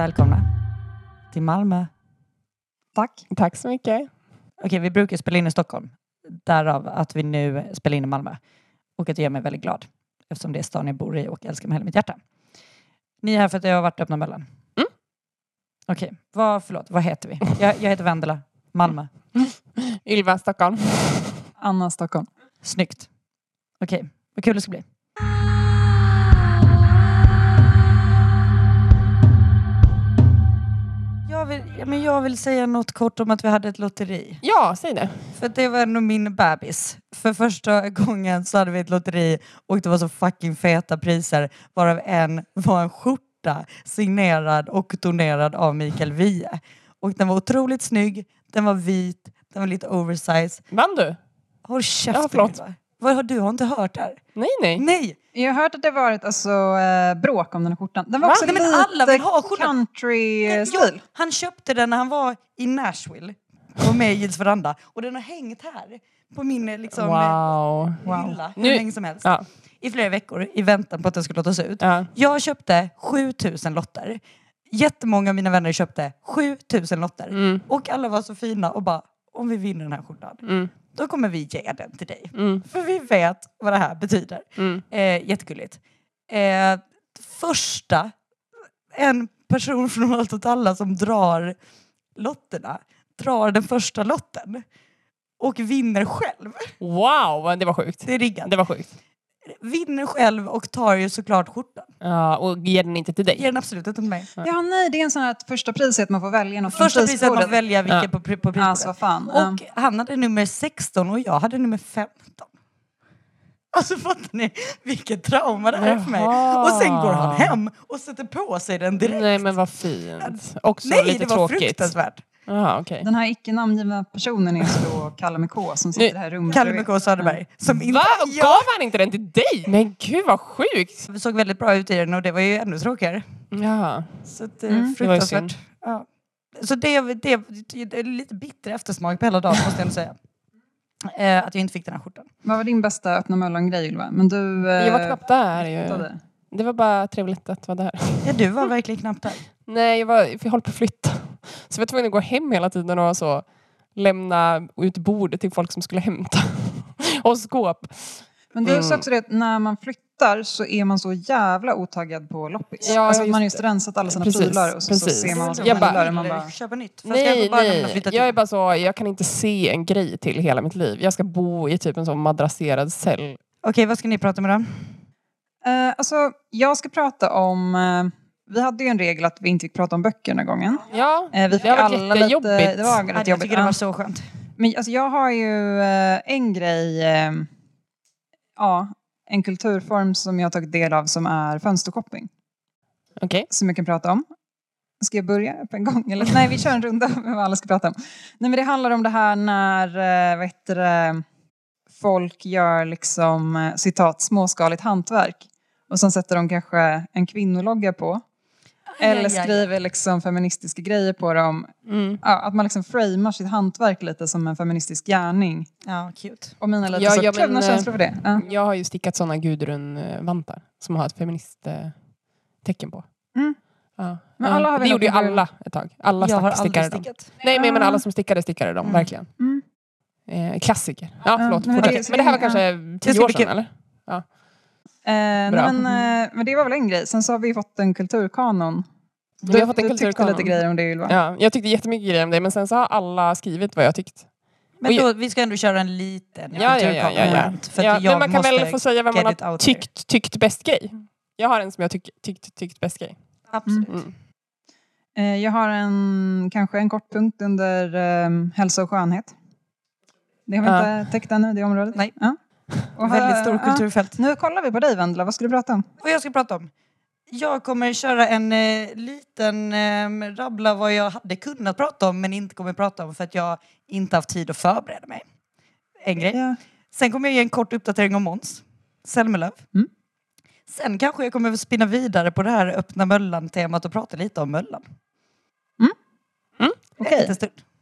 välkomna till Malmö. Tack så mycket. Okej, vi brukar spela in i Stockholm. Därav att vi nu spelar in i Malmö. Och att det gör mig väldigt glad. Eftersom det är stan jag bor i och älskar med hela mitt hjärta. Ni är här för att jag har varit öppna mellan. Okej, vad heter vi? Jag heter Vendela, Malmö. Ylva, Stockholm. Anna, Stockholm. Snyggt. Okej, vad kul det ska bli. Jag vill säga något kort om att vi hade ett lotteri. Ja, säg det. För det var nog min bebis. För första gången så hade vi ett lotteri och det var så fucking feta priser. Varav en var en skjorta signerad och donerad av Mikael Wiehe. Och den var otroligt snygg. Den var vit. Den var lite oversize. Vann du? Håll käften. Ja, förlåt. Du har inte hört det här? Nej. Jag har hört att det varit bråk om den här skjortan. Den var också Nej, men alla vill ha skjortan. country-stil. Han köpte den när han var i Nashville. Och med i Gills veranda. Och den har hängt här. På min liksom, hylla. Hur länge som helst. Ja. I flera veckor. I väntan på att den skulle låtas ut. Ja. Jag köpte 7000 lotter. Jättemånga av mina vänner köpte 7000 lotter. Och alla var så fina och bara, om vi vinner den här skjortan. Då kommer vi ge den till dig. För vi vet vad det här betyder. Jättegulligt. Första, en person från Allt åt alla som drar lotterna. Drar den första lotten. Och vinner själv. Wow, det var sjukt. Det är riggat. Det var sjukt. Vinner själv och tar ju såklart skjortan. Ja, och ger den inte till dig? Ger den absolut inte till mig. Ja, nej, det är en sån här att första priset man får välja något. Första priset man får välja vilket på prisbordet. Alltså, fan. Och han hade nummer 16 och jag hade nummer 15. Alltså fattar ni vilket trauma det är för mig. Och sen går han hem och sätter på sig den direkt. Nej, men vad fint. Också Nej, lite det var tråkigt. Fruktansvärt. Aha, okay. Den här icke-namngivna personen är så Kalle med K som sitter i det här rummet. Kalle med K Söderberg. Som inte, Gav han inte den till dig? Men gud vad sjukt. Vi såg väldigt bra ut i den och det var ju ännu tråkigare. Ja. Så det är fruktansvärt. Ja. Så det är lite bitter eftersmak på hela dagen måste jag ändå säga. Att jag inte fick den här skjortan. Vad var din bästa öppna Möllan-grej, Ylva? Men du... jag var knappt där ju. Det var bara trevligt att vara där. Ja, du var verkligen knappt där. Nej, jag höll på att flytta. Så jag var tvungen att gå hem hela tiden och så lämna ut bordet till folk som skulle hämta. Och skåp. Men det är också det att när man flyttar så är man så jävla otaggad på loppis. Ja, alltså man har just rensat alla sina prylar och så ser man vad man bara... Köpa nytt. Nej, jag är bara så, jag kan inte se en grej till hela mitt liv. Jag ska bo i typ en sån madrasserad cell. Okej, vad ska ni prata med då? Alltså, jag ska prata om... vi hade ju en regel att vi inte fick prata om böcker den här gången. Ja, vi fick det var alla jättejobbigt. Det var rätt jobbigt. Jag tycker det var så skönt. Men alltså, jag har ju en grej... en kulturform som jag har tagit del av som är fönstershopping. Okej. Som jag kan prata om. Ska jag börja på en gång? Eller? Nej, vi kör en runda med vad alla ska prata om. Nej, men det handlar om det här när folk gör liksom, citat, småskaligt hantverk. Och sen sätter de kanske en kvinnologga på. Eller skriver liksom feministiska grejer på dem. Ja, att man liksom framar sitt hantverk lite som en feministisk gärning. Ja, cute. Och mina lite så kluvna känslor för det. Ja. Jag har ju stickat sådana Gudrun-vantar som har ett feministtecken på. Ja. Men alla har det gjorde ju alla ett tag. Alla stickade dem. Nej, men alla som stickade dem, verkligen. Klassiker. Ja, förlåt. Men det här var kanske 10 år sedan, eller? Ja. Men det var väl en grej. Sen så har vi fått en kulturkanon. Vi har fått en kulturkanon. Lite grejer om det, Ylva. Ja, jag tyckte jättemycket grejer om det. Men sen så har alla skrivit vad jag tyckt. Men då, vi ska ändå köra en liten kulturkanon. Men man kan väl få säga vad man har tyckt bäst grej. Jag har en som jag tyckt bäst grej. Absolut. Jag har kanske en kort punkt under hälsa och skönhet. Det har vi inte täckt ännu, det området. Nej. Ja. Och väldigt stor kulturfält. Nu kollar vi på dig, Vendela. Vad ska du prata om? Vad jag ska prata om? Jag kommer köra en liten rabbla vad jag hade kunnat prata om men inte kommer prata om för att jag inte haft tid att förbereda mig. En grej. Ja. Sen kommer jag ge en kort uppdatering om Måns Zelmerlöw. Sen kanske jag kommer spinna vidare på det här öppna Möllan-temat och prata lite om Möllan. Okej.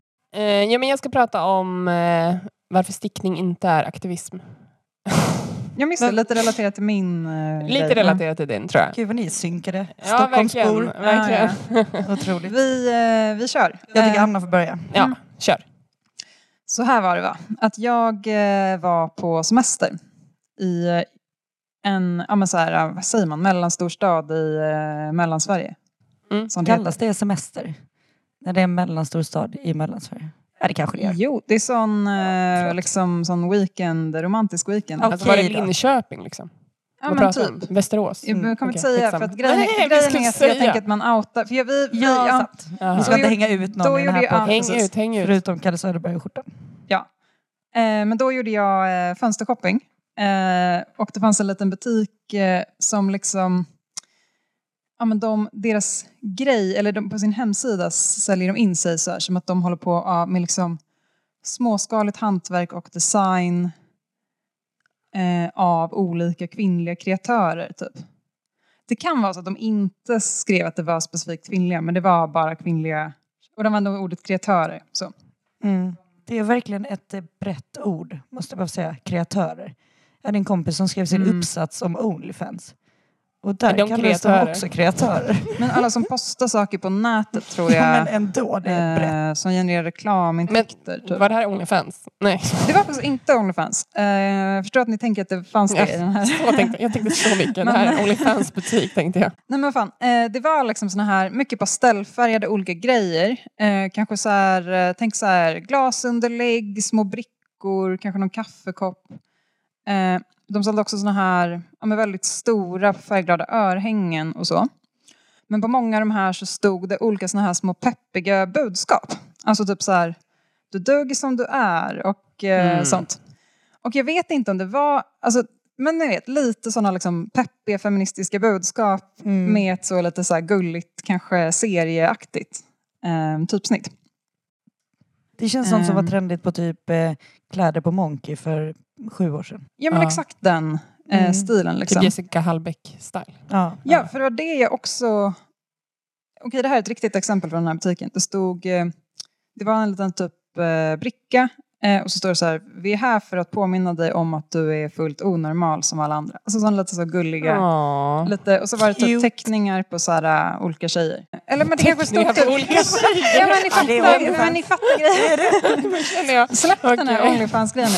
Men jag ska prata om varför stickning inte är aktivism. Jag missade lite relaterat till min lite relaterat till din, tror jag. Gud vad ni är synkade. Ja, Stockholmsbor. verkligen. Otroligt. Vi kör. Jag tycker Anna får börja. Ja, kör. Så här var det, va? Att jag var på semester i en, så här, vad säger man, mellanstor stad i Mellansverige. Som kallas det semester? När det är en mellanstor stad i Mellansverige? Ja, det kanske det gör. Jo, det är sån weekend, romantisk weekend. Alltså var det Linköping liksom? Ja, men typ. Västerås. Jag kommer inte säga, för att grejen är att jag tänker att man outar. För vi ska inte hänga ut någon i den här podden. Häng ut. Förutom Kalle Söderberg och skjortan. Ja. Men då gjorde jag fönstershopping. Och det fanns en liten butik som liksom... Ja, men deras grej, eller på sin hemsida säljer de in sig så här, som att de håller på med liksom småskaligt hantverk och design av olika kvinnliga kreatörer typ. Det kan vara så att de inte skrev att det var specifikt kvinnliga, men det var bara kvinnliga, och de använde ordet kreatörer. Så. Det är verkligen ett brett ord, måste jag bara säga, kreatörer. Jag hade en kompis som skrev sin uppsats om OnlyFans. Och där kallas de också kreatörer. Men alla som postar saker på nätet, tror jag. Men ändå, det är brett. Som genererar reklamintäkter. Men var det här OnlyFans? Nej. Det var faktiskt inte OnlyFans. Jag förstår att ni tänker att det fanns det i den här. Jag tänkte så mycket. Det här är en OnlyFans-butik, tänkte jag. Nej, men fan. Det var liksom såna här mycket pastellfärgade olika grejer. Kanske så här, tänk så här, glasunderlägg, små brickor, kanske någon kaffekopp. De sålde också såna här med väldigt stora färgglada örhängen och så. Men på många av de här så stod det olika såna här små peppiga budskap. Alltså typ så här, du duger som du är och sånt. Och jag vet inte om det var, alltså, men ni vet, lite såna liksom peppiga feministiska budskap med ett så lite så här gulligt, kanske serieaktigt typsnitt. Det känns som var trendigt på typ kläder på Monkey för 7 år sedan. Ja, men exakt den stilen liksom. Typ Jessica Hallbäck-style. Ja, för det var det jag också... Okej, det här är ett riktigt exempel från den här butiken. Det stod... Det var en liten typ bricka. Och så står det så här: vi är här för att påminna dig om att du är fullt onormal som alla andra. Alltså sån lite så gulliga. Lite, och så var det typ teckningar på så här olika tjejer. Eller men det kanske stod typ olika tjejer. Ja, men ni fattar grejer. Släpp den här OnlyFans-grejen.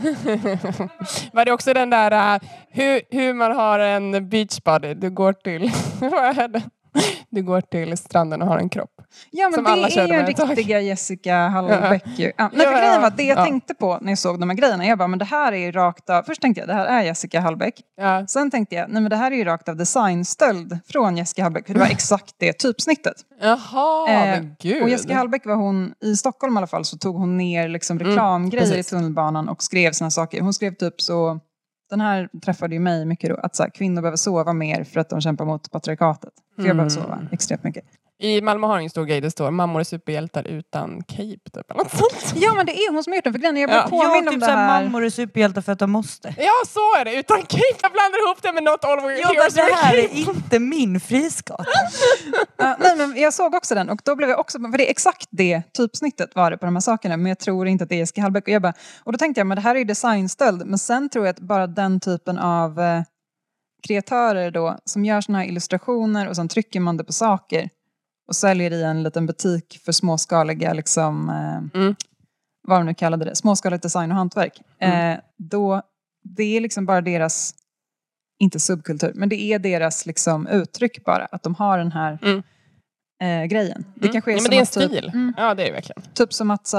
Var det också den där hur man har en beachbody? Du går till vad är det? Du går till stranden och har en kropp. Ja, men det är ju en riktiga Jessica Hallbäck. Grejen var det jag tänkte på när jag såg de här grejerna. Jag bara, men det här är ju rakt av... Först tänkte jag, det här är Jessica Hallbäck. Ja. Sen tänkte jag, nej men det här är ju rakt av designstöld från Jessica Hallbäck. För det var exakt det typsnittet. Jaha, men gud. Och Jessica Hallbäck var hon, i Stockholm i alla fall, så tog hon ner liksom reklamgrejer i tunnelbanan och skrev såna saker. Hon skrev typ så... Den här träffade ju mig mycket då. Att så här, kvinnor behöver sova mer för att de kämpar mot patriarkatet. För jag behöver sova extremt mycket. I Malmö har en stor grej, det står mammor är superhjältar utan cape typ, eller något sånt. Ja, men det är hon som har gjort den, för grejen jag blir påminn om typ det här. Mammor är superhjältar för att de måste. Ja, så är det, utan cape. Jag blandar ihop det med Not All We're Heroes. Det här är inte min friskap. Nej, men jag såg också den och då blev jag också, för det är exakt det typsnittet var det på de här sakerna, men jag tror inte att det är Jessica Hallbäck. Och då tänkte jag, men det här är ju designstöld, men sen tror jag att bara den typen av kreatörer då som gör såna här illustrationer och sen trycker man det på saker och säljer i en liten butik för småskaliga liksom, vad de nu kallade det, småskaligt design och hantverk. Då, det är liksom bara deras, inte subkultur, men det är deras liksom uttryck bara, att de har den här grejen. Det kanske är men som det är en att, stil. Typ, ja, det är det verkligen. Typ som att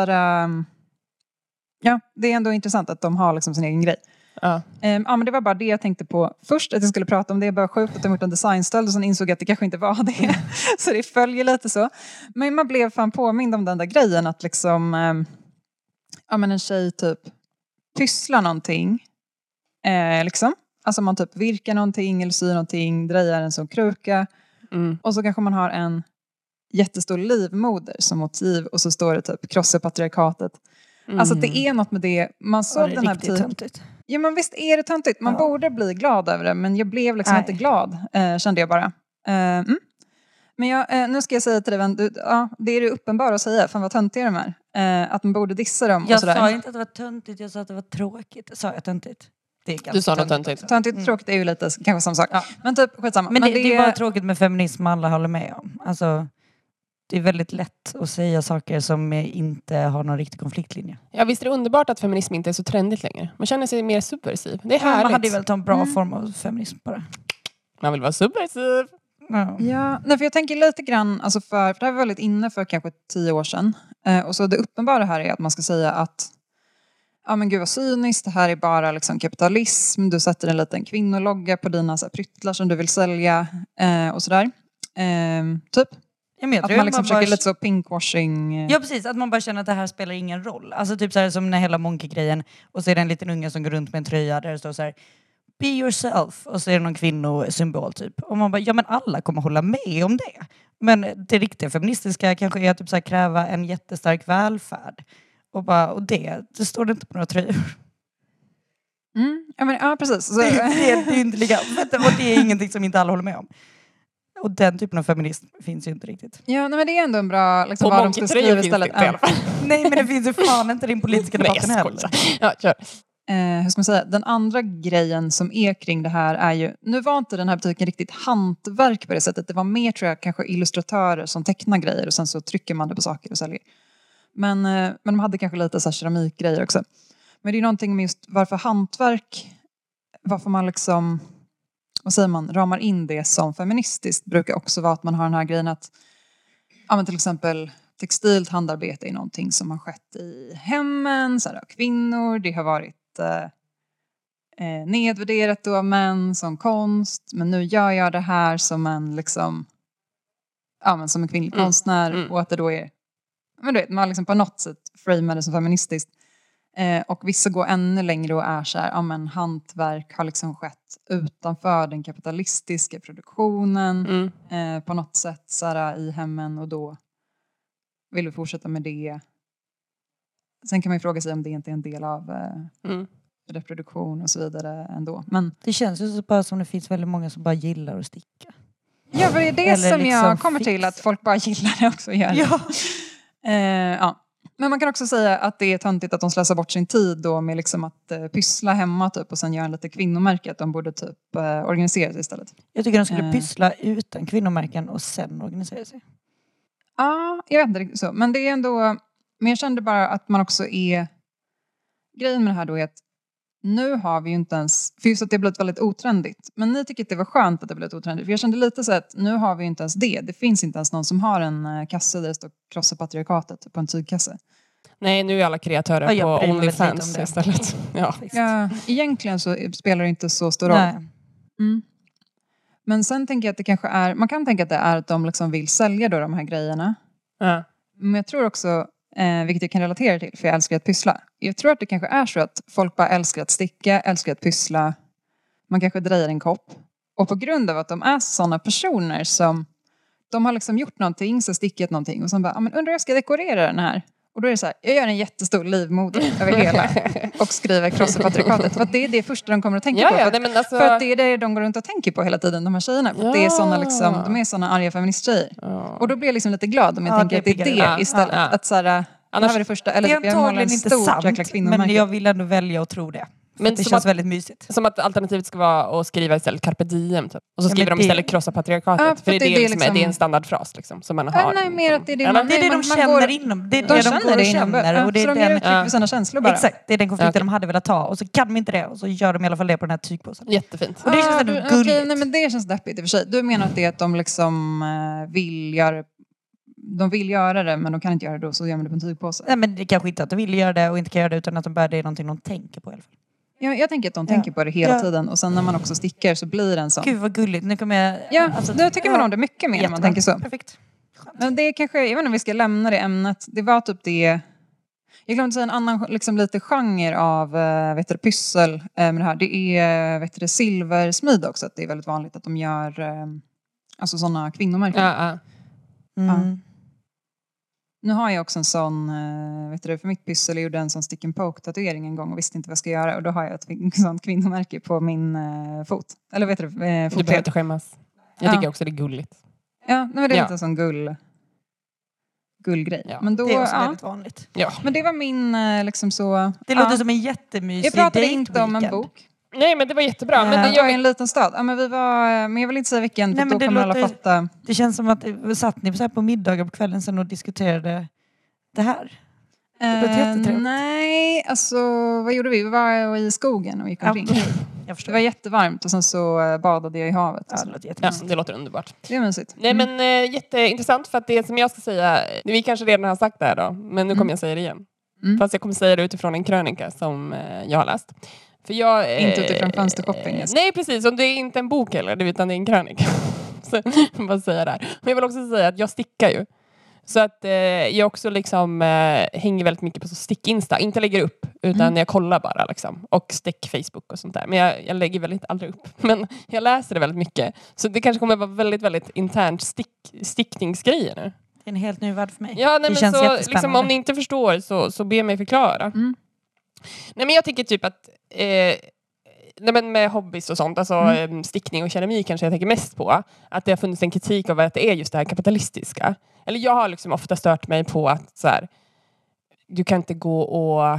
ja, det är ändå intressant att de har liksom sin egen grej. Ja, men det var bara det jag tänkte på först, att jag skulle prata om det. Jag bara sjukt att de gjort en designstöld och sen insåg jag att det kanske inte var det. Så det följer lite så. Men man blev fan påmind om den där grejen att liksom men en tjej typ pysslar någonting liksom. Alltså man typ virkar någonting eller syr någonting, drejar en sån kruka och så kanske man har en jättestor livmoder som motiv och så står det typ krossa patriarkatet. Alltså det är något med det. Man såg den här butiken. Ja, men visst är det töntigt. Man borde bli glad över det, men jag blev liksom inte glad, kände jag bara. Men nu ska jag säga till dig, vän, det är det uppenbara att säga, fan vad töntiga de är. Att man borde dissa dem och sådär. Jag sa inte att det var töntigt, jag sa att det var tråkigt. Sa jag töntigt? Du sa något töntigt. Töntigt tråkigt är ju lite kanske samma sak. Ja. Men typ skitsamma. Men det är bara tråkigt med feminism alla håller med om. Alltså, det är väldigt lätt att säga saker som inte har någon riktig konfliktlinje. Ja, visst är det underbart att feminism inte är så trendigt längre. Man känner sig mer subversiv. Det är härligt. Man hade väl ta en bra form av feminism bara. Man vill vara subversiv. Ja, nej, för jag tänker lite grann, alltså för det här var väldigt inne för kanske 10 år sedan. Och så det uppenbara här är att man ska säga att ja men gud vad cyniskt, det här är bara liksom kapitalism. Du sätter en liten kvinnologga på dina så här, pryttlar som du vill sälja och sådär. Typ. Ja, att man liksom försöker lite så pinkwashing. Ja precis, att man bara känner att det här spelar ingen roll. Alltså typ så här som när hela Monkey-grejen. Och så är det en liten unge som går runt med en tröja där det står så här: be yourself. Och så är det någon kvinnosymbol typ. Och man bara, ja men alla kommer hålla med om det. Men det riktiga feministiska kanske är att typ så här, kräva en jättestark välfärd. Och det står det inte på några tröjor. Ja precis. Så. Det är inte lika. Och det är ingenting som inte alla håller med om. Och den typen av feminism finns ju inte riktigt. Ja, men det är ändå en bra liksom, vad de ska skriva istället. Nej, men det finns ju fan inte din politiska debatten heller. Ja, kör. Hur ska man säga? Den andra grejen som är kring det här är ju... Nu var inte den här butiken riktigt hantverk på det sättet. Det var mer, tror jag, kanske illustratörer som tecknar grejer. Och sen så trycker man det på saker och säljer. Men de hade kanske lite så här keramikgrejer också. Men det är någonting med just varför hantverk... Varför man liksom... Vad säger man? Ramar in det som feministiskt brukar också vara att man har den här grejen att... Ja, men till exempel... Textilt handarbete är någonting som har skett i hemmen. Så här, av kvinnor. Det har varit nedvärderat då av män som konst. Men nu gör jag det här som en liksom... Ja, men som en kvinnlig konstnär. Och att det då är... Men du vet, man liksom på något sätt framar det som feministiskt. Och vissa går ännu längre och är så här, ja men hantverk har liksom skett utanför den kapitalistiska produktionen. På något sätt så här, i hemmen och då vill vi fortsätta med det. Sen kan man ju fråga sig om det inte är en del av reproduktion och så vidare ändå. Men det känns ju så bara som det finns väldigt många som bara gillar att sticka. Ja, för det är det eller som liksom jag kommer till, att folk bara gillar det också. Gör det. Ja. Ja. Men man kan också säga att det är töntigt att de slösar bort sin tid då med liksom att pyssla hemma typ, och sen göra en lite kvinnomärke. Att de borde typ organisera sig istället. Jag tycker de skulle pyssla utan kvinnomärken och sen organisera sig. Ja, jag vet inte riktigt så. Men det är ändå... Men jag kände bara att man också är... Grejen med det här då är att nu har vi ju inte ens... För just att det har blivit väldigt otrendigt. Men ni tycker att det var skönt att det blev otrendigt. För jag kände lite så att nu har vi ju inte ens det. Det finns inte ens någon som har en kasse där det står krossa patriarkatet på en tygkasse. Nej, nu är alla kreatörer på OnlyFans istället. Ja, egentligen så spelar det inte så stor roll. Nej. Men sen tänker jag att det kanske är... Man kan tänka att det är att de liksom vill sälja då de här grejerna. Ja. Men jag tror också... vilket jag kan relatera till, för jag älskar att pyssla. Jag tror att det kanske är så att folk bara älskar att sticka, älskar att pyssla. Man kanske drejar en kopp. Och på grund av att de är sådana personer som... De har liksom gjort någonting, så stickat någonting. Och sen bara, men undrar jag ska dekorera den här. Och då är det så här, jag gör en jättestor livmoder över hela. Och skriver krossa patriarkatet. För att det är det första de kommer att tänka på. För att det är det de går runt och tänker på hela tiden, de här tjejerna. För att det är såna liksom, de är såna arga feministtjejer. Och då blir jag liksom lite glad om jag tänker att det är det istället. Att så här, annars var det första. Eller det är antagligen inte sant, men jag vill ändå välja att tro det. Men det känns väldigt mysigt. Som att alternativet ska vara att skriva istället carpe diem typ. Och så skriver de istället krossa patriarkatet. Ja, för det är en standardfras liksom, som man har. Nej, mer att det är det det är det de känner inom. Det är det de går och känner. Och det är så de ger uttryck för sina känslor bara. Exakt, det är den konflikten de hade velat ta. Och så kan de inte det. Och så gör de i alla fall det på den här tygpåsen. Jättefint. Och det känns väldigt gulligt. Nej, men det känns deppigt i och för sig. Du menar att det är att de liksom vill göra... De vill göra det, men de kan inte göra det då. Så gör man det på en tygpåse. Nej, men det kanske inte att de vill göra det och inte kan göra det, utan att de det är någonting de tänker på i alla fall. Jag tänker att de tänker på det hela tiden. Och sen när man också stickar så blir det en sån. Gud vad gulligt. Nu kommer jag... Ja, då tycker man om det mycket mer när man tänker så. Perfekt. Men det är kanske, jag vet inte om vi ska lämna det ämnet. Det var typ det... Jag glömde säga en annan liksom, lite genre av pyssel med det här. Det är silversmid också. Att det är väldigt vanligt att de gör alltså sådana kvinnomärken. Ja. Nu har jag också en sån, för mitt pyssel, jag gjorde en sån stick and poke tatuering en gång och visste inte vad jag ska göra. Och då har jag ett sånt kvinnomärke på min fot. Eller du behöver inte skämmas. Jag tycker också det är gulligt. Ja, men det är lite en sån gullgrej. Ja, men då, det är också väldigt vanligt. Ja. Men det var min liksom så... Det låter som en jättemysig jag pratade inte om en bok. Nej, men det var jättebra. Men det var en liten stad. Ja, men jag vill inte säga vilken, nej, då kommer alla fatta. Det känns som att satt ni så här på middagar på kvällen sen och diskuterade det här. Det låter jättetrevligt. Nej, alltså vad gjorde vi? Vi var i skogen och gick omkring. Det var jättevarmt och sen så badade jag i havet. Det låter underbart. Det är mysigt. Nej, men jätteintressant, för att det som jag ska säga, vi kanske redan har sagt det här då, men nu kommer jag säga det igen. Fast jag kommer säga det utifrån en krönika som jag har läst. För jag, inte utifrån fönstershopping. Nej, precis. Och det är inte en bok heller, utan det är en krönika. Så jag bara säga det här. Men jag vill också säga att jag stickar ju. Så att jag också liksom hänger väldigt mycket på stick-insta. Inte lägger upp, utan jag kollar bara liksom. Och stick Facebook och sånt där. Men jag lägger väldigt aldrig upp. Men jag läser det väldigt mycket. Så det kanske kommer vara väldigt, väldigt internt stickningsgrejer nu. Det är en helt ny värld för mig. Ja, nej, det känns så liksom, om ni inte förstår så be mig förklara. Nej, men jag tycker typ att nej, men med hobbys och sånt, alltså stickning och keramik kanske jag tänker mest på. Att det har funnits en kritik av att det är just det här kapitalistiska. Eller jag har liksom ofta stört mig på att så här, du kan inte gå och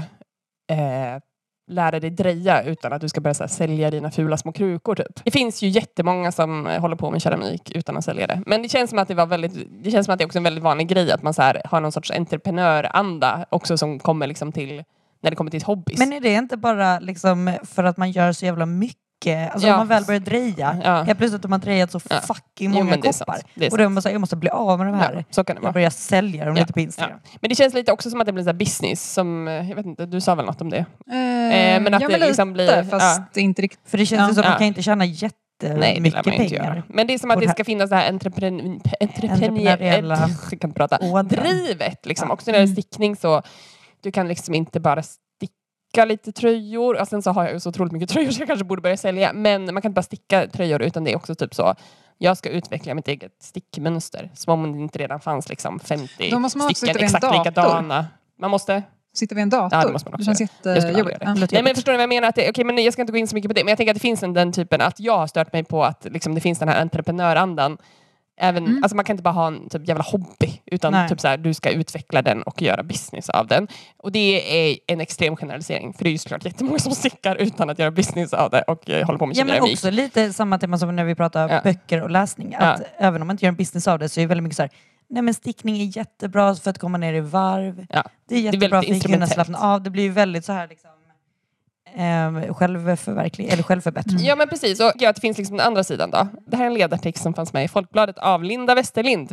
lära dig dreja utan att du ska börja så här, sälja dina fula små krukor typ. Det finns ju jättemånga som håller på med keramik utan att sälja det. Men det känns som att det är också en väldigt vanlig grej att man så här, har någon sorts entreprenöranda också som kommer liksom till när det kommer till hobbys. Men är det inte bara liksom för att man gör så jävla mycket? Alltså om man väl börjar dreja. Jag plötsligt har man drejat så fucking många koppar. Och då måste jag måste bli av med de här. Så kan det vara. Jag börjar sälja dem lite på Instagram. Men det känns lite också som att det blir så här business. Som, jag vet inte, du sa väl något om det? Men att det liksom blir... Fast inte riktigt. För det känns som att man kan inte tjäna mycket pengar. Men det är som att det ska finnas det här entreprenöriella drivet. Liksom. Också när det är stickning så du kan liksom inte bara sticka lite tröjor. Och sen så har jag ju så otroligt mycket tröjor så jag kanske borde börja sälja. Men man kan inte bara sticka tröjor utan det är också typ så. Jag ska utveckla mitt eget stickmönster. Som om det inte redan fanns liksom 50 stycken exakt likadana. Man måste... Sitter vid en dator? Ja, det måste man också. Det känns jättejobbigt. Nej, men förstår ni vad jag menar? Okej, men jag ska inte gå in så mycket på det. Men jag tänker att det finns den typen att jag har stört mig på att liksom, det finns den här entreprenörandan. Även, alltså man kan inte bara ha en typ jävla hobby utan typ så här, du ska utveckla den och göra business av den. Och det är en extrem generalisering för det är ju såklart jättemånga som stickar utan att göra business av det och håller på med keramik. Men också lite samma tema som när vi pratar böcker och läsning. Att även om man inte gör en business av det så är det väldigt mycket så här, nej men stickning är jättebra för att komma ner i varv. Det är jättebra för att kunna slappna av. Det blir ju väldigt så här liksom självförverkligning eller självförbättring. Ja, men precis. Och det finns liksom den andra sidan då. Det här är en ledartext som fanns med i Folkbladet av Linda Westerlind.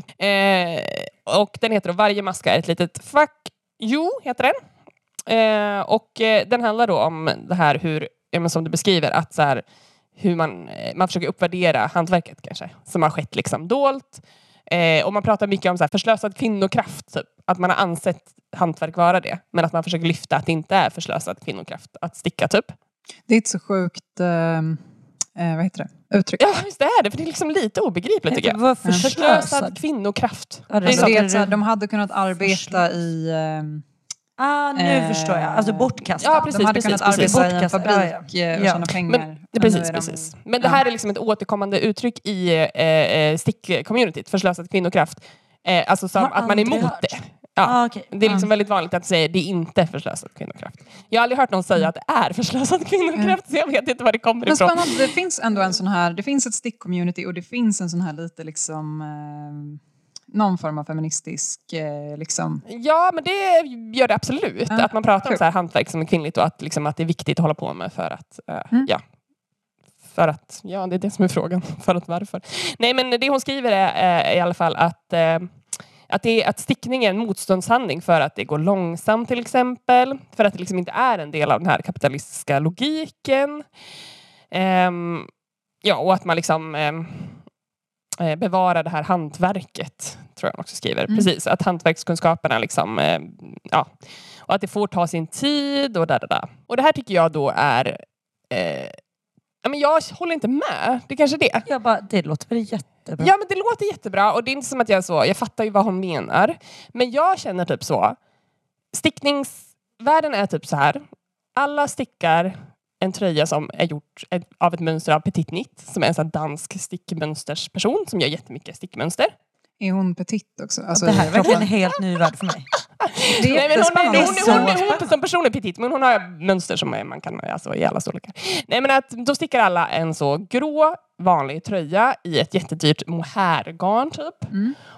Och den heter då Varje maska är ett litet fuck you, heter den. Och den handlar då om det här hur, som du beskriver, att så här, hur man försöker uppvärdera hantverket kanske. Som har skett liksom dolt. Och man pratar mycket om så här, förslösad kvinnokraft. Typ. Att man har ansett hantverk vara det. Men att man försöker lyfta att det inte är förslösad kvinnokraft att sticka typ. Det är inte så sjukt, vad heter det? Uttryck. Ja, just det är det. För det är liksom lite obegripligt tycker jag. Förslösad kvinnokraft. Ja, det är så de hade kunnat arbeta i... nu förstår jag. Alltså bortkasta. Ja, precis. De hade kunnat arbeta i en fabrik och tjäna pengar. Men, precis. Men det här är liksom ett återkommande uttryck i stick-communityt. Förslösad kvinnokraft. Alltså som att man är emot det. Ja, det är liksom väldigt vanligt att säga det är inte förslösad kvinnokraft. Jag har aldrig hört någon säga att det är förslösad kvinnokraft så jag vet inte var det kommer ifrån. Men spännande, det finns ändå en sån här, det finns ett stick-community och det finns en sån här lite liksom någon form av feministisk liksom. Ja, men det gör det absolut. Att man pratar om så här hantverk som är kvinnligt och att, liksom, att det är viktigt att hålla på med för att för att, det är det som är frågan. För att varför? Nej, men det hon skriver är i alla fall att stickning är en motståndshandling för att det går långsamt till exempel. För att det liksom inte är en del av den här kapitalistiska logiken. Och att man liksom bevarar det här hantverket, tror jag också skriver. Precis, att hantverkskunskaperna liksom, och att det får ta sin tid och där. Och det här tycker jag då är... men jag håller inte med. Det är kanske det. Det låter väl jättebra. Ja, men det låter jättebra. Och det är inte som att jag fattar ju vad hon menar. Men jag känner typ så. Stickningsvärlden är typ så här. Alla stickar en tröja som är gjort av ett mönster av Petit Knit. Som är en sån dansk stickmönstersperson som gör jättemycket stickmönster. Är hon petit också? Alltså, det här är verkligen en helt ny värld för mig. Nej, men hon som person är petit, men hon har mönster som man kan alltså i alla storlekar. Nej, men att då stickar alla en så grå vanlig tröja i ett jättedyrt mohairgarn typ.